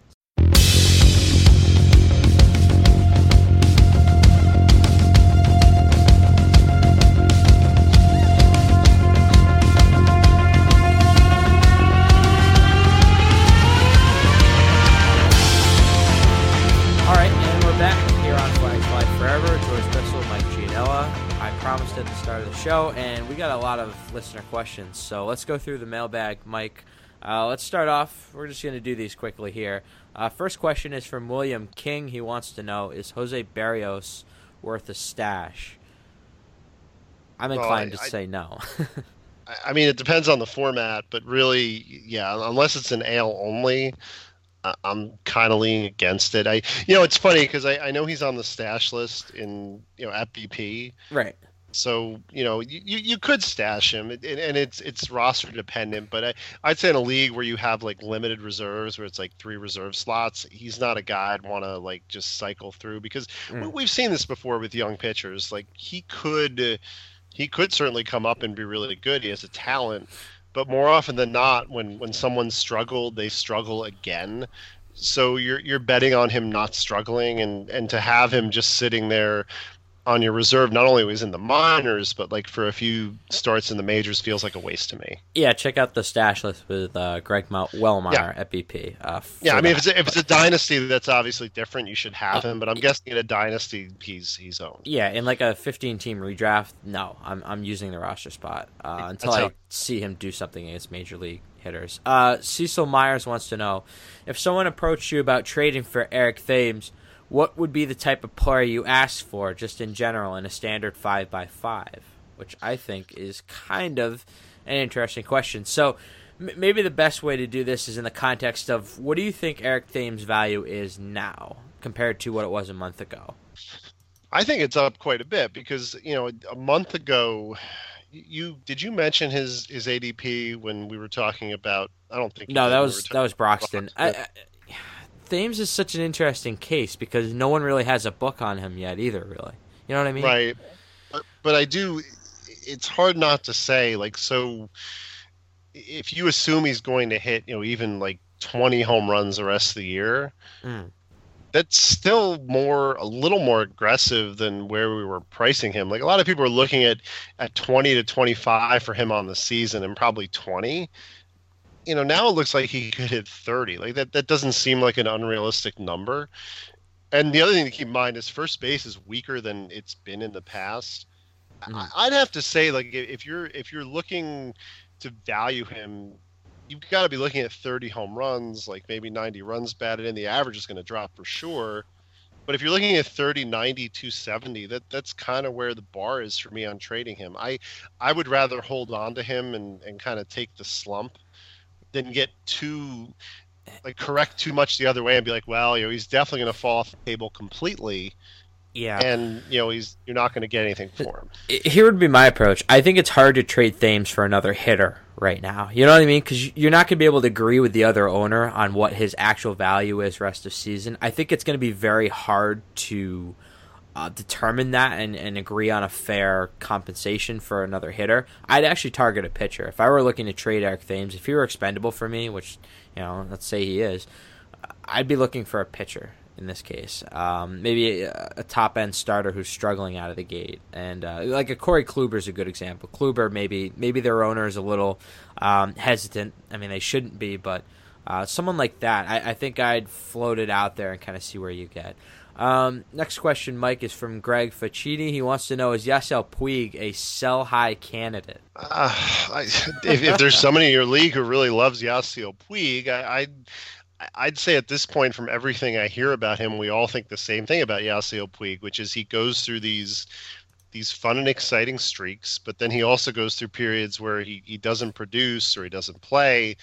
Promised at the start of the show, and we got a lot of listener questions, so let's go through the mailbag, Mike. Let's start off. We're just going to do these quickly here. First question is from William King. He wants to know, is Jose Barrios worth a stash? I'm inclined to say no. I mean, it depends on the format, but really, yeah, unless it's an ale only, I'm kind of leaning against it. It's funny because I know he's on the stash list at BP. Right. So, you could stash him, and it's roster dependent. But I'd say in a league where you have like limited reserves, where it's like 3 reserve slots, he's not a guy I'd want to like just cycle through, because we've seen this before with young pitchers. Like he could certainly come up and be really good. He has a talent, but more often than not, when someone's struggled, they struggle again. So you're betting on him not struggling, and to have him just sitting there on your reserve, not only was in the minors, but like for a few starts in the majors, feels like a waste to me. Yeah, check out the stash list with Greg Wellmeyer at BP. I mean, if it's a dynasty, that's obviously different. You should have him, but I'm guessing in a dynasty, he's owned. Yeah, in like a 15-team redraft, no, I'm using the roster spot until I see him do something against major league hitters. Cecil Myers wants to know, if someone approached you about trading for Eric Thames, what would be the type of player you ask for, just in general, in a standard 5x5? Which I think is kind of an interesting question. So maybe the best way to do this is in the context of, what do you think Eric Thames' value is now compared to what it was a month ago? I think it's up quite a bit, because a month ago, did you mention his ADP when we were talking about? I don't think. No, that was Broxton. Thames is such an interesting case because no one really has a book on him yet either, really. You know what I mean? Right. But I do, it's hard not to say, like, so if you assume he's going to hit, even like 20 home runs the rest of the year, that's still a little more aggressive than where we were pricing him. Like, a lot of people are looking at 20 to 25 for him on the season, and probably 20. Now it looks like he could hit 30. Like that doesn't seem like an unrealistic number. And the other thing to keep in mind is first base is weaker than it's been in the past. I'd have to say, like, if you're looking to value him, you've got to be looking at 30 home runs, like maybe 90 runs batted in. The average is going to drop for sure. But if you're looking at 30, 90, 270, that's kind of where the bar is for me on trading him. I would rather hold on to him and kind of take the slump than get correct too much the other way and be like, well, he's definitely going to fall off the table completely. Yeah. And, you're not going to get anything for him. Here would be my approach. I think it's hard to trade Thames for another hitter right now. You know what I mean? Because you're not going to be able to agree with the other owner on what his actual value is rest of season. I think it's going to be very hard to determine that and agree on a fair compensation for another hitter. I'd actually target a pitcher. If I were looking to trade Eric Thames, if he were expendable for me, which, let's say he is, I'd be looking for a pitcher in this case. Maybe a top-end starter who's struggling out of the gate. And like a Corey Kluber is a good example. Kluber, maybe their owner is a little hesitant. I mean, they shouldn't be, but someone like that, I think I'd float it out there and kind of see where you get. Next question, Mike, is from Greg Facchini. He wants to know, is Yasiel Puig a sell-high candidate? If there's somebody in your league who really loves Yasiel Puig, I'd say at this point, from everything I hear about him, we all think the same thing about Yasiel Puig, which is he goes through these fun and exciting streaks, but then he also goes through periods where he doesn't produce or he doesn't play.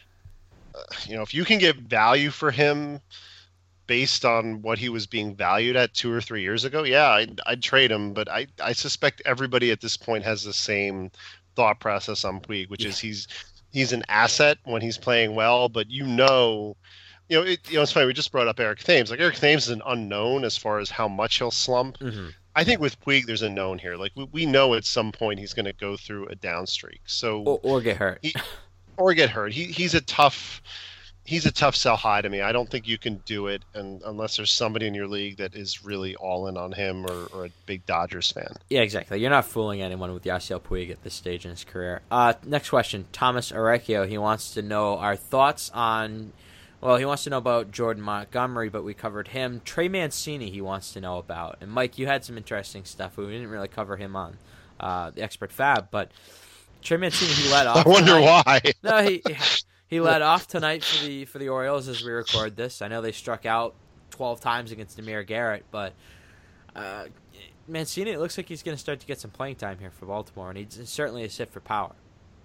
If you can get value for him based on what he was being valued at 2 or 3 years ago, yeah, I'd trade him. But I suspect everybody at this point has the same thought process on Puig, which is he's an asset when he's playing well, but it's funny. We just brought up Eric Thames. Like, Eric Thames is an unknown as far as how much he'll slump. Mm-hmm. I think with Puig, there's a known here. Like, we know at some point he's going to go through a down streak. So or get hurt. He's a tough sell high to me. I don't think you can do it unless there's somebody in your league that is really all in on him or a big Dodgers fan. Yeah, exactly. You're not fooling anyone with Yasiel Puig at this stage in his career. Next question, Thomas Orecchio. He wants to know our thoughts on... Well, he wants to know about Jordan Montgomery, but we covered him. Trey Mancini he wants to know about. And, Mike, you had some interesting stuff. We didn't really cover him on the Expert Fab, but Trey Mancini, he led off. I wonder why. No, he led off tonight for the Orioles as we record this. I know they struck out 12 times against Amir Garrett, but Mancini, it looks like he's going to start to get some playing time here for Baltimore, and he's certainly a sit for power.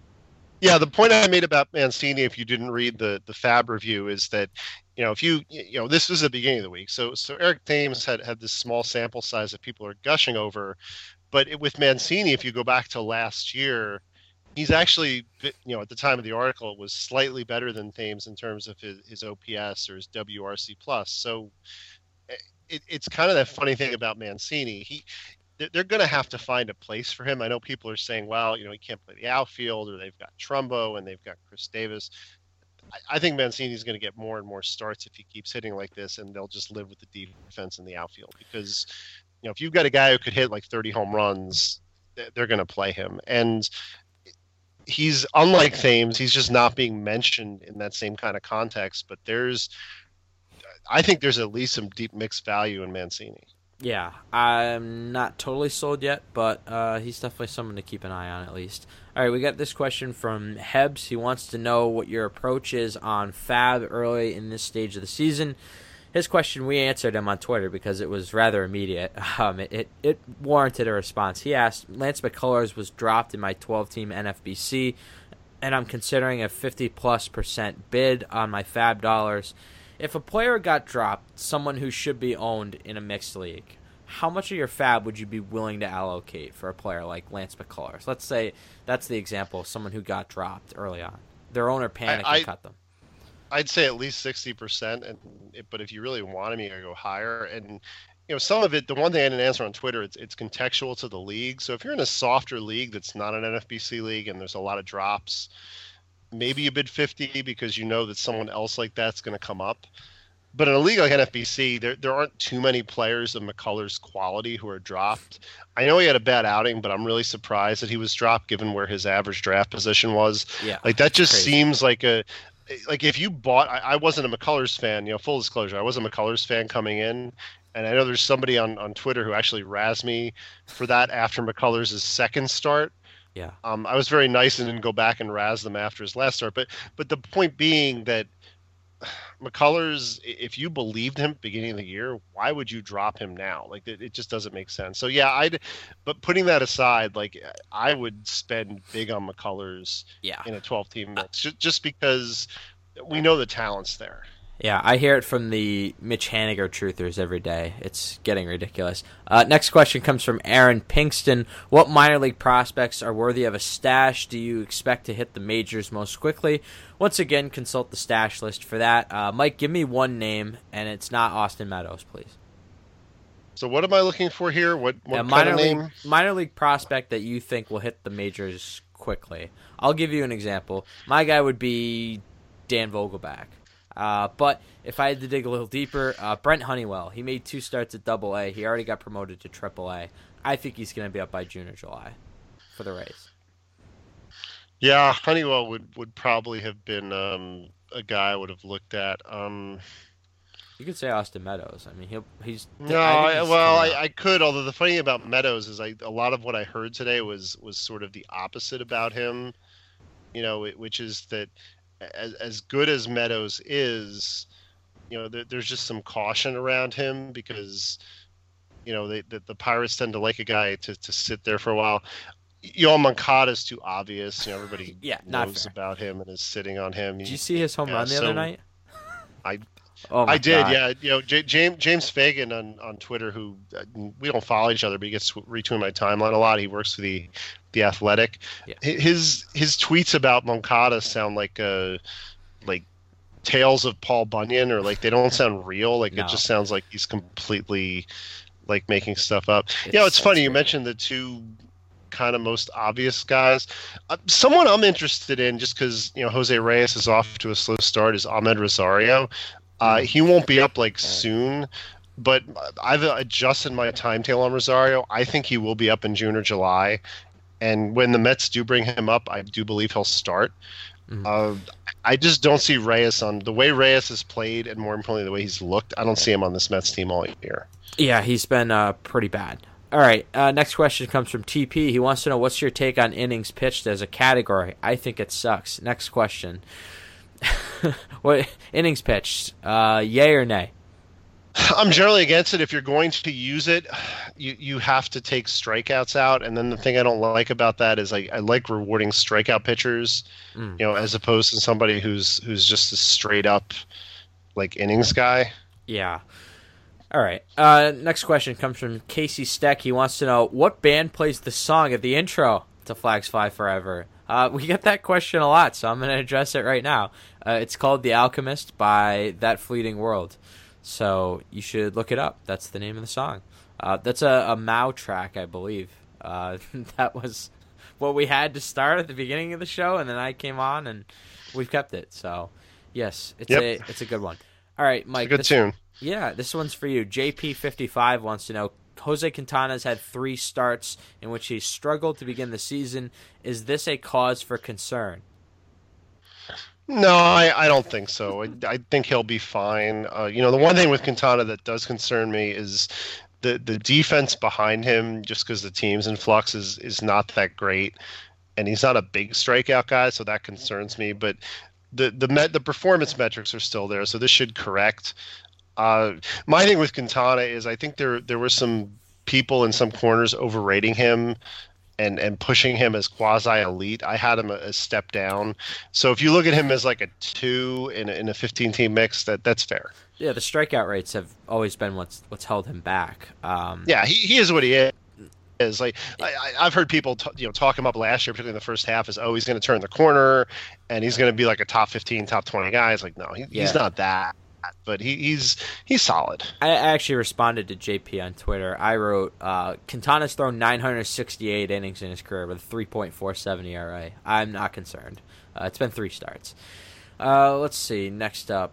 Yeah, the point I made about Mancini, if you didn't read the Fab review, is that if this was the beginning of the week, so Eric Thames had this small sample size that people are gushing over, but with Mancini, if you go back to last year, he's actually, at the time of the article, it was slightly better than Thames in terms of his OPS or his WRC plus. So it's kind of that funny thing about Mancini. They're going to have to find a place for him. I know people are saying, well, he can't play the outfield, or they've got Trumbo and they've got Chris Davis. I think Mancini's going to get more and more starts if he keeps hitting like this, and they'll just live with the defense in the outfield because, if you've got a guy who could hit like 30 home runs, they're going to play him. And he's unlike Thames. He's just not being mentioned in that same kind of context. But I think there's at least some deep mixed value in Mancini. Yeah, I'm not totally sold yet, but he's definitely someone to keep an eye on at least. All right, we got this question from Hebs. He wants to know what your approach is on Fab early in this stage of the season. His question, we answered him on Twitter because it was rather immediate. It warranted a response. He asked, Lance McCullers was dropped in my 12-team NFBC, and I'm considering a 50+% bid on my Fab dollars. If a player got dropped, someone who should be owned in a mixed league, how much of your Fab would you be willing to allocate for a player like Lance McCullers? Let's say that's the example of someone who got dropped early on. Their owner panicked and cut them. I'd say at least 60%, but if you really wanted me, you gotta go higher. And some of it, the one thing I didn't answer on Twitter, it's contextual to the league. So if you're in a softer league that's not an NFBC league and there's a lot of drops, maybe you bid 50 because you know that someone else like that's going to come up. But in a league like NFBC, there aren't too many players of McCullers' quality who are dropped. I know he had a bad outing, but I'm really surprised that he was dropped given where his average draft position was. Yeah, like that just seems like if you bought, I wasn't a McCullers fan, full disclosure, I was a McCullers fan coming in. And I know there's somebody on Twitter who actually razzed me for that after McCullers' second start. Yeah. I was very nice and didn't go back and razz them after his last start. But the point being that McCullers, if you believed him at the beginning of the year, why would you drop him now? Like it just doesn't make sense. So yeah, but putting that aside, like I would spend big on McCullers in a 12-team mix just because we know the talent's there. Yeah, I hear it from the Mitch Haniger truthers every day. It's getting ridiculous. Next question comes from Aaron Pinkston. What minor league prospects are worthy of a stash? Do you expect to hit the majors most quickly? Once again, consult the stash list for that. Mike, give me one name, and it's not Austin Meadows, please. So what am I looking for here? What kind of name? Minor league prospect that you think will hit the majors quickly. I'll give you an example. My guy would be Dan Vogelbach. But if I had to dig a little deeper, Brent Honeywell, he made 2 starts at AA. He already got promoted to AAA. I think he's going to be up by June or July for the Rays. Yeah, Honeywell would probably have been a guy I would have looked at. You could say Austin Meadows. I mean, he's. No, I could. Although the funny thing about Meadows is a lot of what I heard today was sort of the opposite about him. Which is that. As good as Meadows is, there's just some caution around him because, the Pirates tend to like a guy to sit there for a while. Yoel Moncada is too obvious. Everybody knows about him and is sitting on him. Did you see his home run the other night? I did, yeah. James Fagan on Twitter, who we don't follow each other, but he gets retweeting my timeline a lot. He works for the Athletic. Yeah. His tweets about Moncada sound like tales of Paul Bunyan, or like they don't sound real. Like It just sounds like he's completely like making stuff up. It's funny you mentioned the 2 kind of most obvious guys. Someone I'm interested in, just because Jose Reyes is off to a slow start, is Ahmed Rosario. He won't be up soon, but I've adjusted my timetable on Rosario. I think he will be up in June or July, and when the Mets do bring him up, I do believe he'll start. Mm-hmm. I just don't see Reyes on the way Reyes has played, and more importantly, the way he's looked. I don't see him on this Mets team all year. Yeah, he's been pretty bad. All right, next question comes from TP. He wants to know, what's your take on innings pitched as a category? I think it sucks. Next question. What innings pitched? Yay or nay? I'm generally against it. If you're going to use it, you have to take strikeouts out. And then the thing I don't like about that is I like rewarding strikeout pitchers, as opposed to somebody who's just a straight up like innings guy. Yeah. All right. Next question comes from Casey Steck. He wants to know what band plays the song at the intro to Flags Fly Forever. We get that question a lot, so I'm going to address it right now. It's called The Alchemist by That Fleeting World. So you should look it up. That's the name of the song. That's a Mao track, I believe. That was what we had to start at the beginning of the show, and then I came on, and we've kept it. So, yes, it's a good one. All right, Mike. It's a good tune. Yeah, this one's for you. JP55 wants to know, Jose Quintana's had 3 starts in which he struggled to begin the season. Is this a cause for concern? No, I don't think so. I think he'll be fine. The one thing with Quintana that does concern me is the defense behind him, just because the team's in flux, is not that great. And he's not a big strikeout guy, so that concerns me. But the performance metrics are still there, so this should correct. My thing with Quintana is I think there were some people in some corners overrating him and pushing him as quasi-elite. I had him a step down. So if you look at him as like a 2 in a 15-team mix, that's fair. Yeah, the strikeout rates have always been what's held him back. Yeah, he is what he is. Like I've heard people talk him up last year, particularly in the first half, as he's going to turn the corner and he's going to be like a top 15, top 20 guy. It's like, no, he's not that. But he's solid. I actually responded to JP on Twitter. I wrote, Quintana's thrown 968 innings in his career with a 3.47 ERA. I'm not concerned. It's been 3 starts. Let's see. Next up.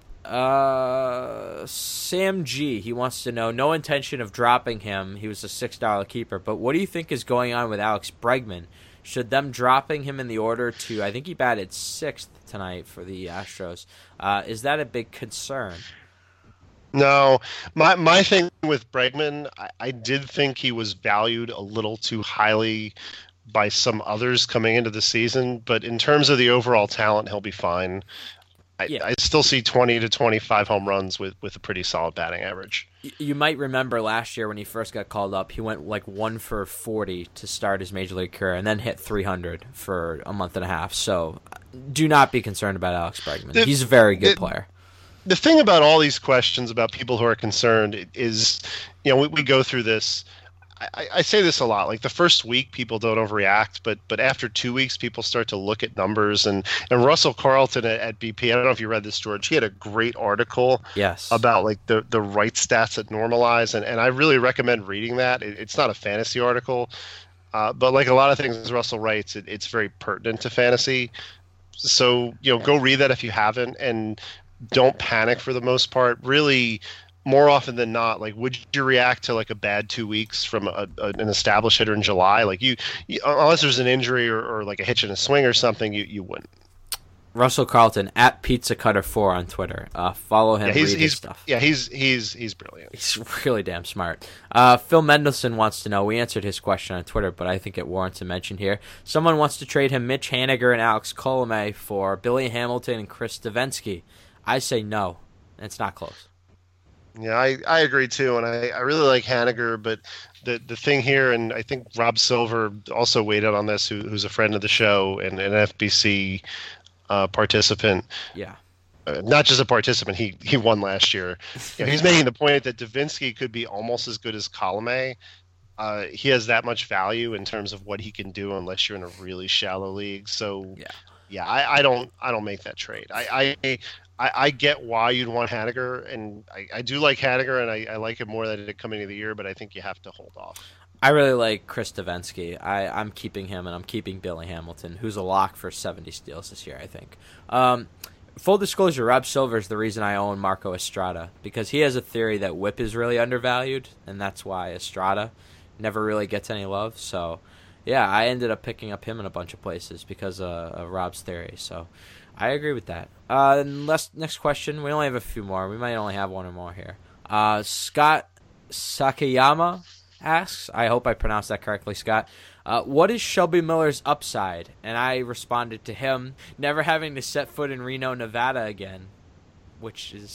Sam G. He wants to know, no intention of dropping him. He was a $6 keeper. But what do you think is going on with Alex Bregman? Should them dropping him in the order to, I think he batted 6th tonight for the Astros, is that a big concern? No. My thing with Bregman, I did think he was valued a little too highly by some others coming into the season, but in terms of the overall talent, he'll be fine. I still see 20 to 25 home runs with a pretty solid batting average. You might remember last year when he first got called up, he went like 1 for 40 to start his major league career and then hit 300 for a month and a half. So do not be concerned about Alex Bregman. He's a very good player. The thing about all these questions about people who are concerned is, we go through this. I say this a lot. Like the first week, people don't overreact, but after 2 weeks, people start to look at numbers. And Russell Carlton at BP, I don't know if you read this, George. He had a great article about like the right stats that normalize, and I really recommend reading that. It's not a fantasy article, but like a lot of things Russell writes, it's very pertinent to fantasy. So go read that if you haven't, and don't panic for the most part. Really. More often than not, like, would you react to like a bad 2 weeks from an established hitter in July? Like you unless there's an injury or like a hitch in a swing or something, you wouldn't. Russell Carlton at Pizza Cutter 4 on Twitter. Follow him. Read his stuff. Yeah, he's brilliant. He's really damn smart. Phil Mendelson wants to know. We answered his question on Twitter, but I think it warrants a mention here. Someone wants to trade him Mitch Haniger and Alex Colomé for Billy Hamilton and Chris Davinsky. I say no. It's not close. Yeah, I agree too, and I really like Haniger, but the thing here, and I think Rob Silver also weighed in on this, who's a friend of the show and an FBC participant. Yeah. Not just a participant, he won last year. He's making the point that Davinsky could be almost as good as Colomé. He has that much value in terms of what he can do unless you're in a really shallow league. So yeah, I don't make that trade. I get why you'd want Haniger, and I do like Haniger, and I like him more than I did coming into the year, but I think you have to hold off. I really like Chris Davinsky. I'm keeping him, and I'm keeping Billy Hamilton, who's a lock for 70 steals this year, I think. Full disclosure, Rob Silver is the reason I own Marco Estrada, because he has a theory that whip is really undervalued, and that's why Estrada never really gets any love. So, yeah, I ended up picking up him in a bunch of places because of Rob's theory, so I agree with that. Next question. We only have a few more. We might only have one or more here. Scott Sakayama asks, I hope I pronounced that correctly, Scott, what is Shelby Miller's upside? And I responded to him, never having to set foot in Reno, Nevada again, which is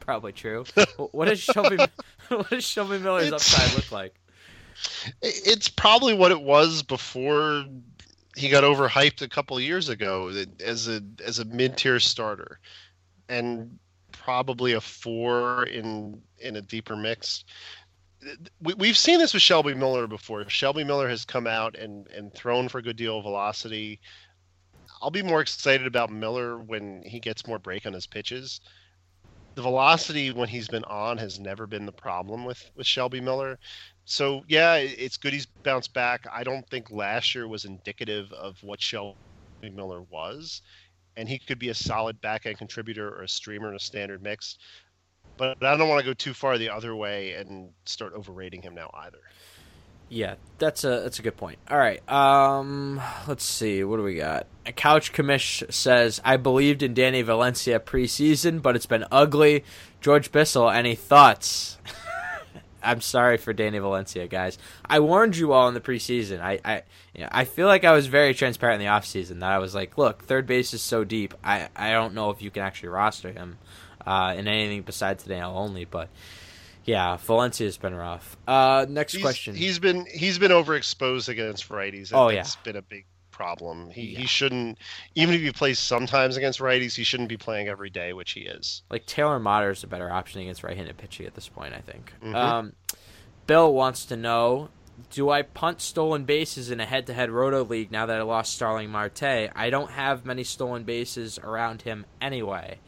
probably true. What does Shelby Miller's upside look like? It's probably what it was before he got overhyped a couple of years ago as a mid-tier starter, and probably a 4 in a deeper mix. We've seen this with Shelby Miller before. Shelby Miller has come out and thrown for a good deal of velocity. I'll be more excited about Miller when he gets more break on his pitches. The velocity when he's been on has never been the problem with Shelby Miller. So, yeah, it's good he's bounced back. I don't think last year was indicative of what Shelby Miller was, and he could be a solid back-end contributor or a streamer in a standard mix. But I don't want to go too far the other way and start overrating him now either. Yeah, that's a good point. All right, let's see. What do we got? Couch Commish says, I believed in Danny Valencia preseason, but it's been ugly. George Bissell, any thoughts? I'm sorry for Danny Valencia, guys. I warned you all in the preseason. I feel like I was very transparent in the offseason that I was like, look, third base is so deep. I don't know if you can actually roster him in anything besides the NL only, but yeah, Valencia's been rough. Next question. He's been overexposed against righties. It's been a big problem. He shouldn't, even if he plays sometimes against righties, he shouldn't be playing every day, which he is. Like Taylor Motter is a better option against right-handed pitching at this point, I think. Mm-hmm. Bill wants to know, do I punt stolen bases in a head-to-head roto league now that I lost Starling Marte? I don't have many stolen bases around him anyway.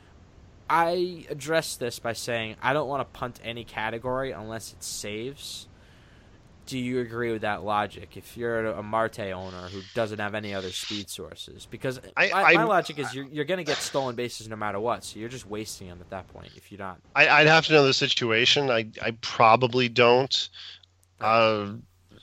I addressed this by saying I don't want to punt any category unless it saves. Do you agree with that logic if you're a Marte owner who doesn't have any other speed sources? Because my logic is you're going to get stolen bases no matter what, so you're just wasting them at that point if you're not. I'd have to know the situation. I probably don't. I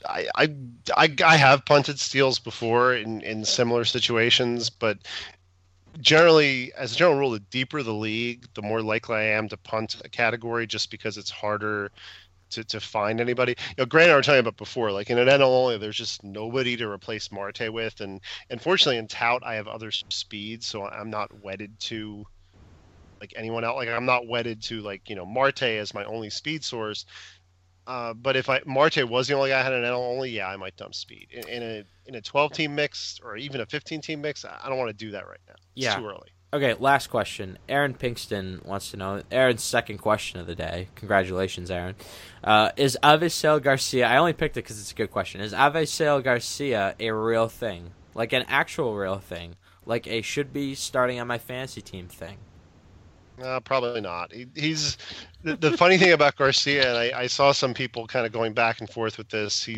have punted steals before in similar situations, but generally, as a general rule, the deeper the league, the more likely I am to punt a category just because it's harder to find anybody. Grant and I were talking about before, like in an NL only, there's just nobody to replace Marte with. And fortunately in Tout, I have other speeds, so I'm not wedded to like anyone else. Like I'm not wedded to Marte as my only speed source. But if Marte was the only guy I had an NL only, yeah, I might dump speed. In a 12-team mix or even a 15-team mix, I don't want to do that right now. It's too early. Okay, last question. Aaron Pinkston wants to know, Aaron's second question of the day. Congratulations, Aaron. Is Avisail Garcia, I only picked it because it's a good question, is Avisail Garcia a real thing? Like an actual real thing? Like a should be starting on my fantasy team thing? Probably not. He's the funny thing about Garcia, and I saw some people kind of going back and forth with this. He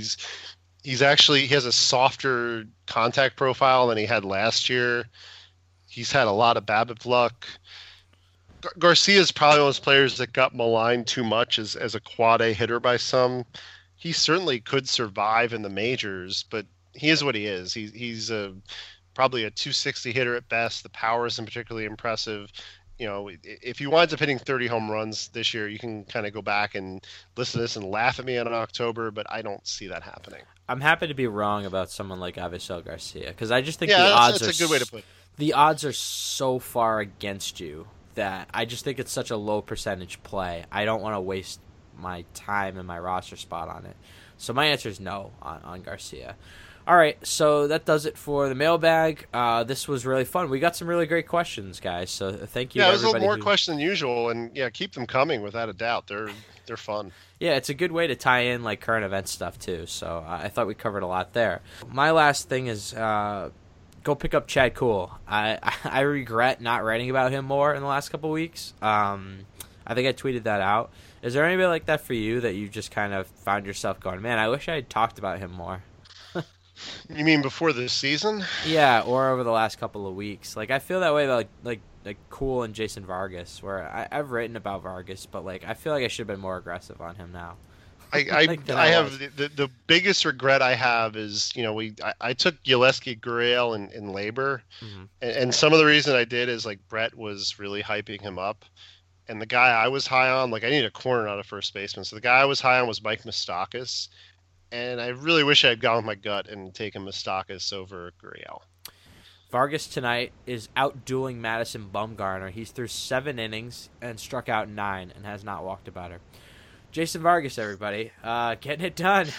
has a softer contact profile than he had last year. He's had a lot of BABIP luck. Garcia is probably one of those players that got maligned too much as a quad A hitter by some. He certainly could survive in the majors, but he is what he is. He's probably a 260 hitter at best. The power isn't particularly impressive. If he winds up hitting 30 home runs this year, you can kind of go back and listen to this and laugh at me in October, but I don't see that happening. I'm happy to be wrong about someone like Avisail Garcia because I just think the odds that's a good way to put it. The odds are so far against you that I just think it's such a low percentage play. I don't want to waste my time and my roster spot on it. So my answer is no on Garcia. All right, so that does it for the mailbag. This was really fun. We got some really great questions, guys. So thank you. Yeah, there's a little more questions than usual, and keep them coming without a doubt. They're fun. Yeah, it's a good way to tie in like current event stuff too. So I thought we covered a lot there. My last thing is go pick up Chad Kuhl. I regret not writing about him more in the last couple weeks. I think I tweeted that out. Is there anybody like that for you that you just kind of found yourself going, man, I wish I had talked about him more? You mean before this season? Yeah, or over the last couple of weeks. Like I feel that way about like Kuhl and Jason Vargas, where I've written about Vargas, but like I feel like I should have been more aggressive on him now. I have the biggest regret I have is I took Yeleski Gurriel in labor, mm-hmm. and some of the reason I did is like Brett was really hyping him up, and the guy I was high on, like I need a corner, not a first baseman, so the guy I was high on was Mike Moustakas. And I really wish I had gone with my gut and taken Moustakas over Gurriel. Vargas tonight is out-dueling Madison Bumgarner. He's through 7 innings and struck out 9 and has not walked a batter. Jason Vargas, everybody. Getting it done.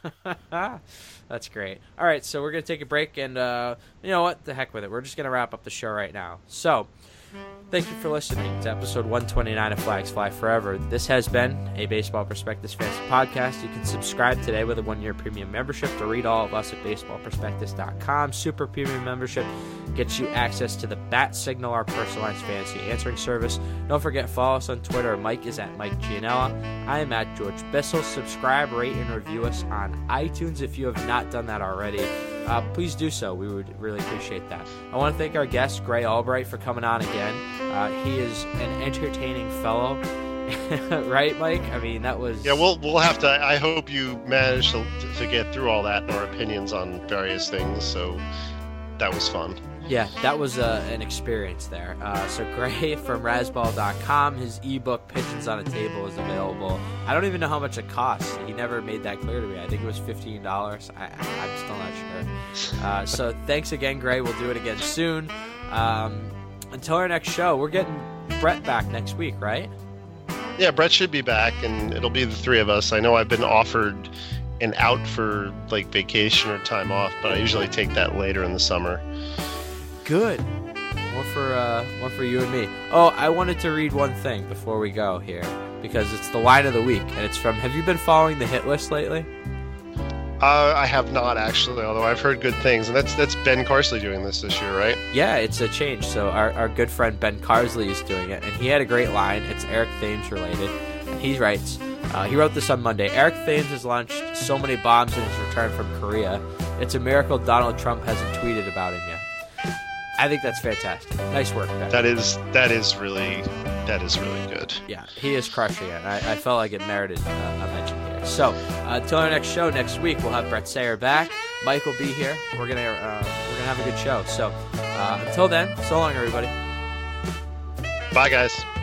That's great. All right, so we're going to take a break, and you know what? The heck with it. We're just going to wrap up the show right now. So, thank you for listening to episode 129 of Flags Fly Forever. This has been a Baseball Prospectus Fantasy Podcast. You can subscribe today with a 1-year premium membership to read all of us at baseballprospectus.com. Super premium membership gets you access to the Bat Signal, our personalized fantasy answering service. Don't forget, follow us on Twitter. Mike is at Mike Gianella. I am at George Bissell. Subscribe, rate, and review us on iTunes if you have not done that already. Please do so. We would really appreciate that. I want to thank our guest, Gray Albright, for coming on again. He is an entertaining fellow. Right, Mike? I mean, that was... Yeah, we'll have to... I hope you managed to get through all that and our opinions on various things, so that was fun. Yeah, that was an experience there. So Gray from Razzball.com, his ebook Pigeons on a Table is available. I don't even know how much it costs. He never made that clear to me. I think it was $15. I'm still not sure. So thanks again, Gray. We'll do it again soon. Until our next show, we're getting Brett back next week, right? Yeah, Brett should be back, and it'll be the 3 of us. I know I've been offered an out for like vacation or time off, but I usually take that later in the summer. Good. One for you and me. Oh, I wanted to read one thing before we go here, because it's the line of the week, and it's from... Have you been following the hit list lately? I have not, actually, although I've heard good things. And that's Ben Carsley doing this year, right? Yeah, it's a change. So our good friend Ben Carsley is doing it, and he had a great line. It's Eric Thames related. And he writes, he wrote this on Monday. Eric Thames has launched so many bombs in his return from Korea. It's a miracle Donald Trump hasn't tweeted about him yet. I think that's fantastic. Nice work, Ben. That is really good. Yeah, he is crushing it. I felt like it merited a mention here. So, until our next show next week, we'll have Brett Sayer back. Mike will be here. We're gonna have a good show. So, until then, so long, everybody. Bye, guys.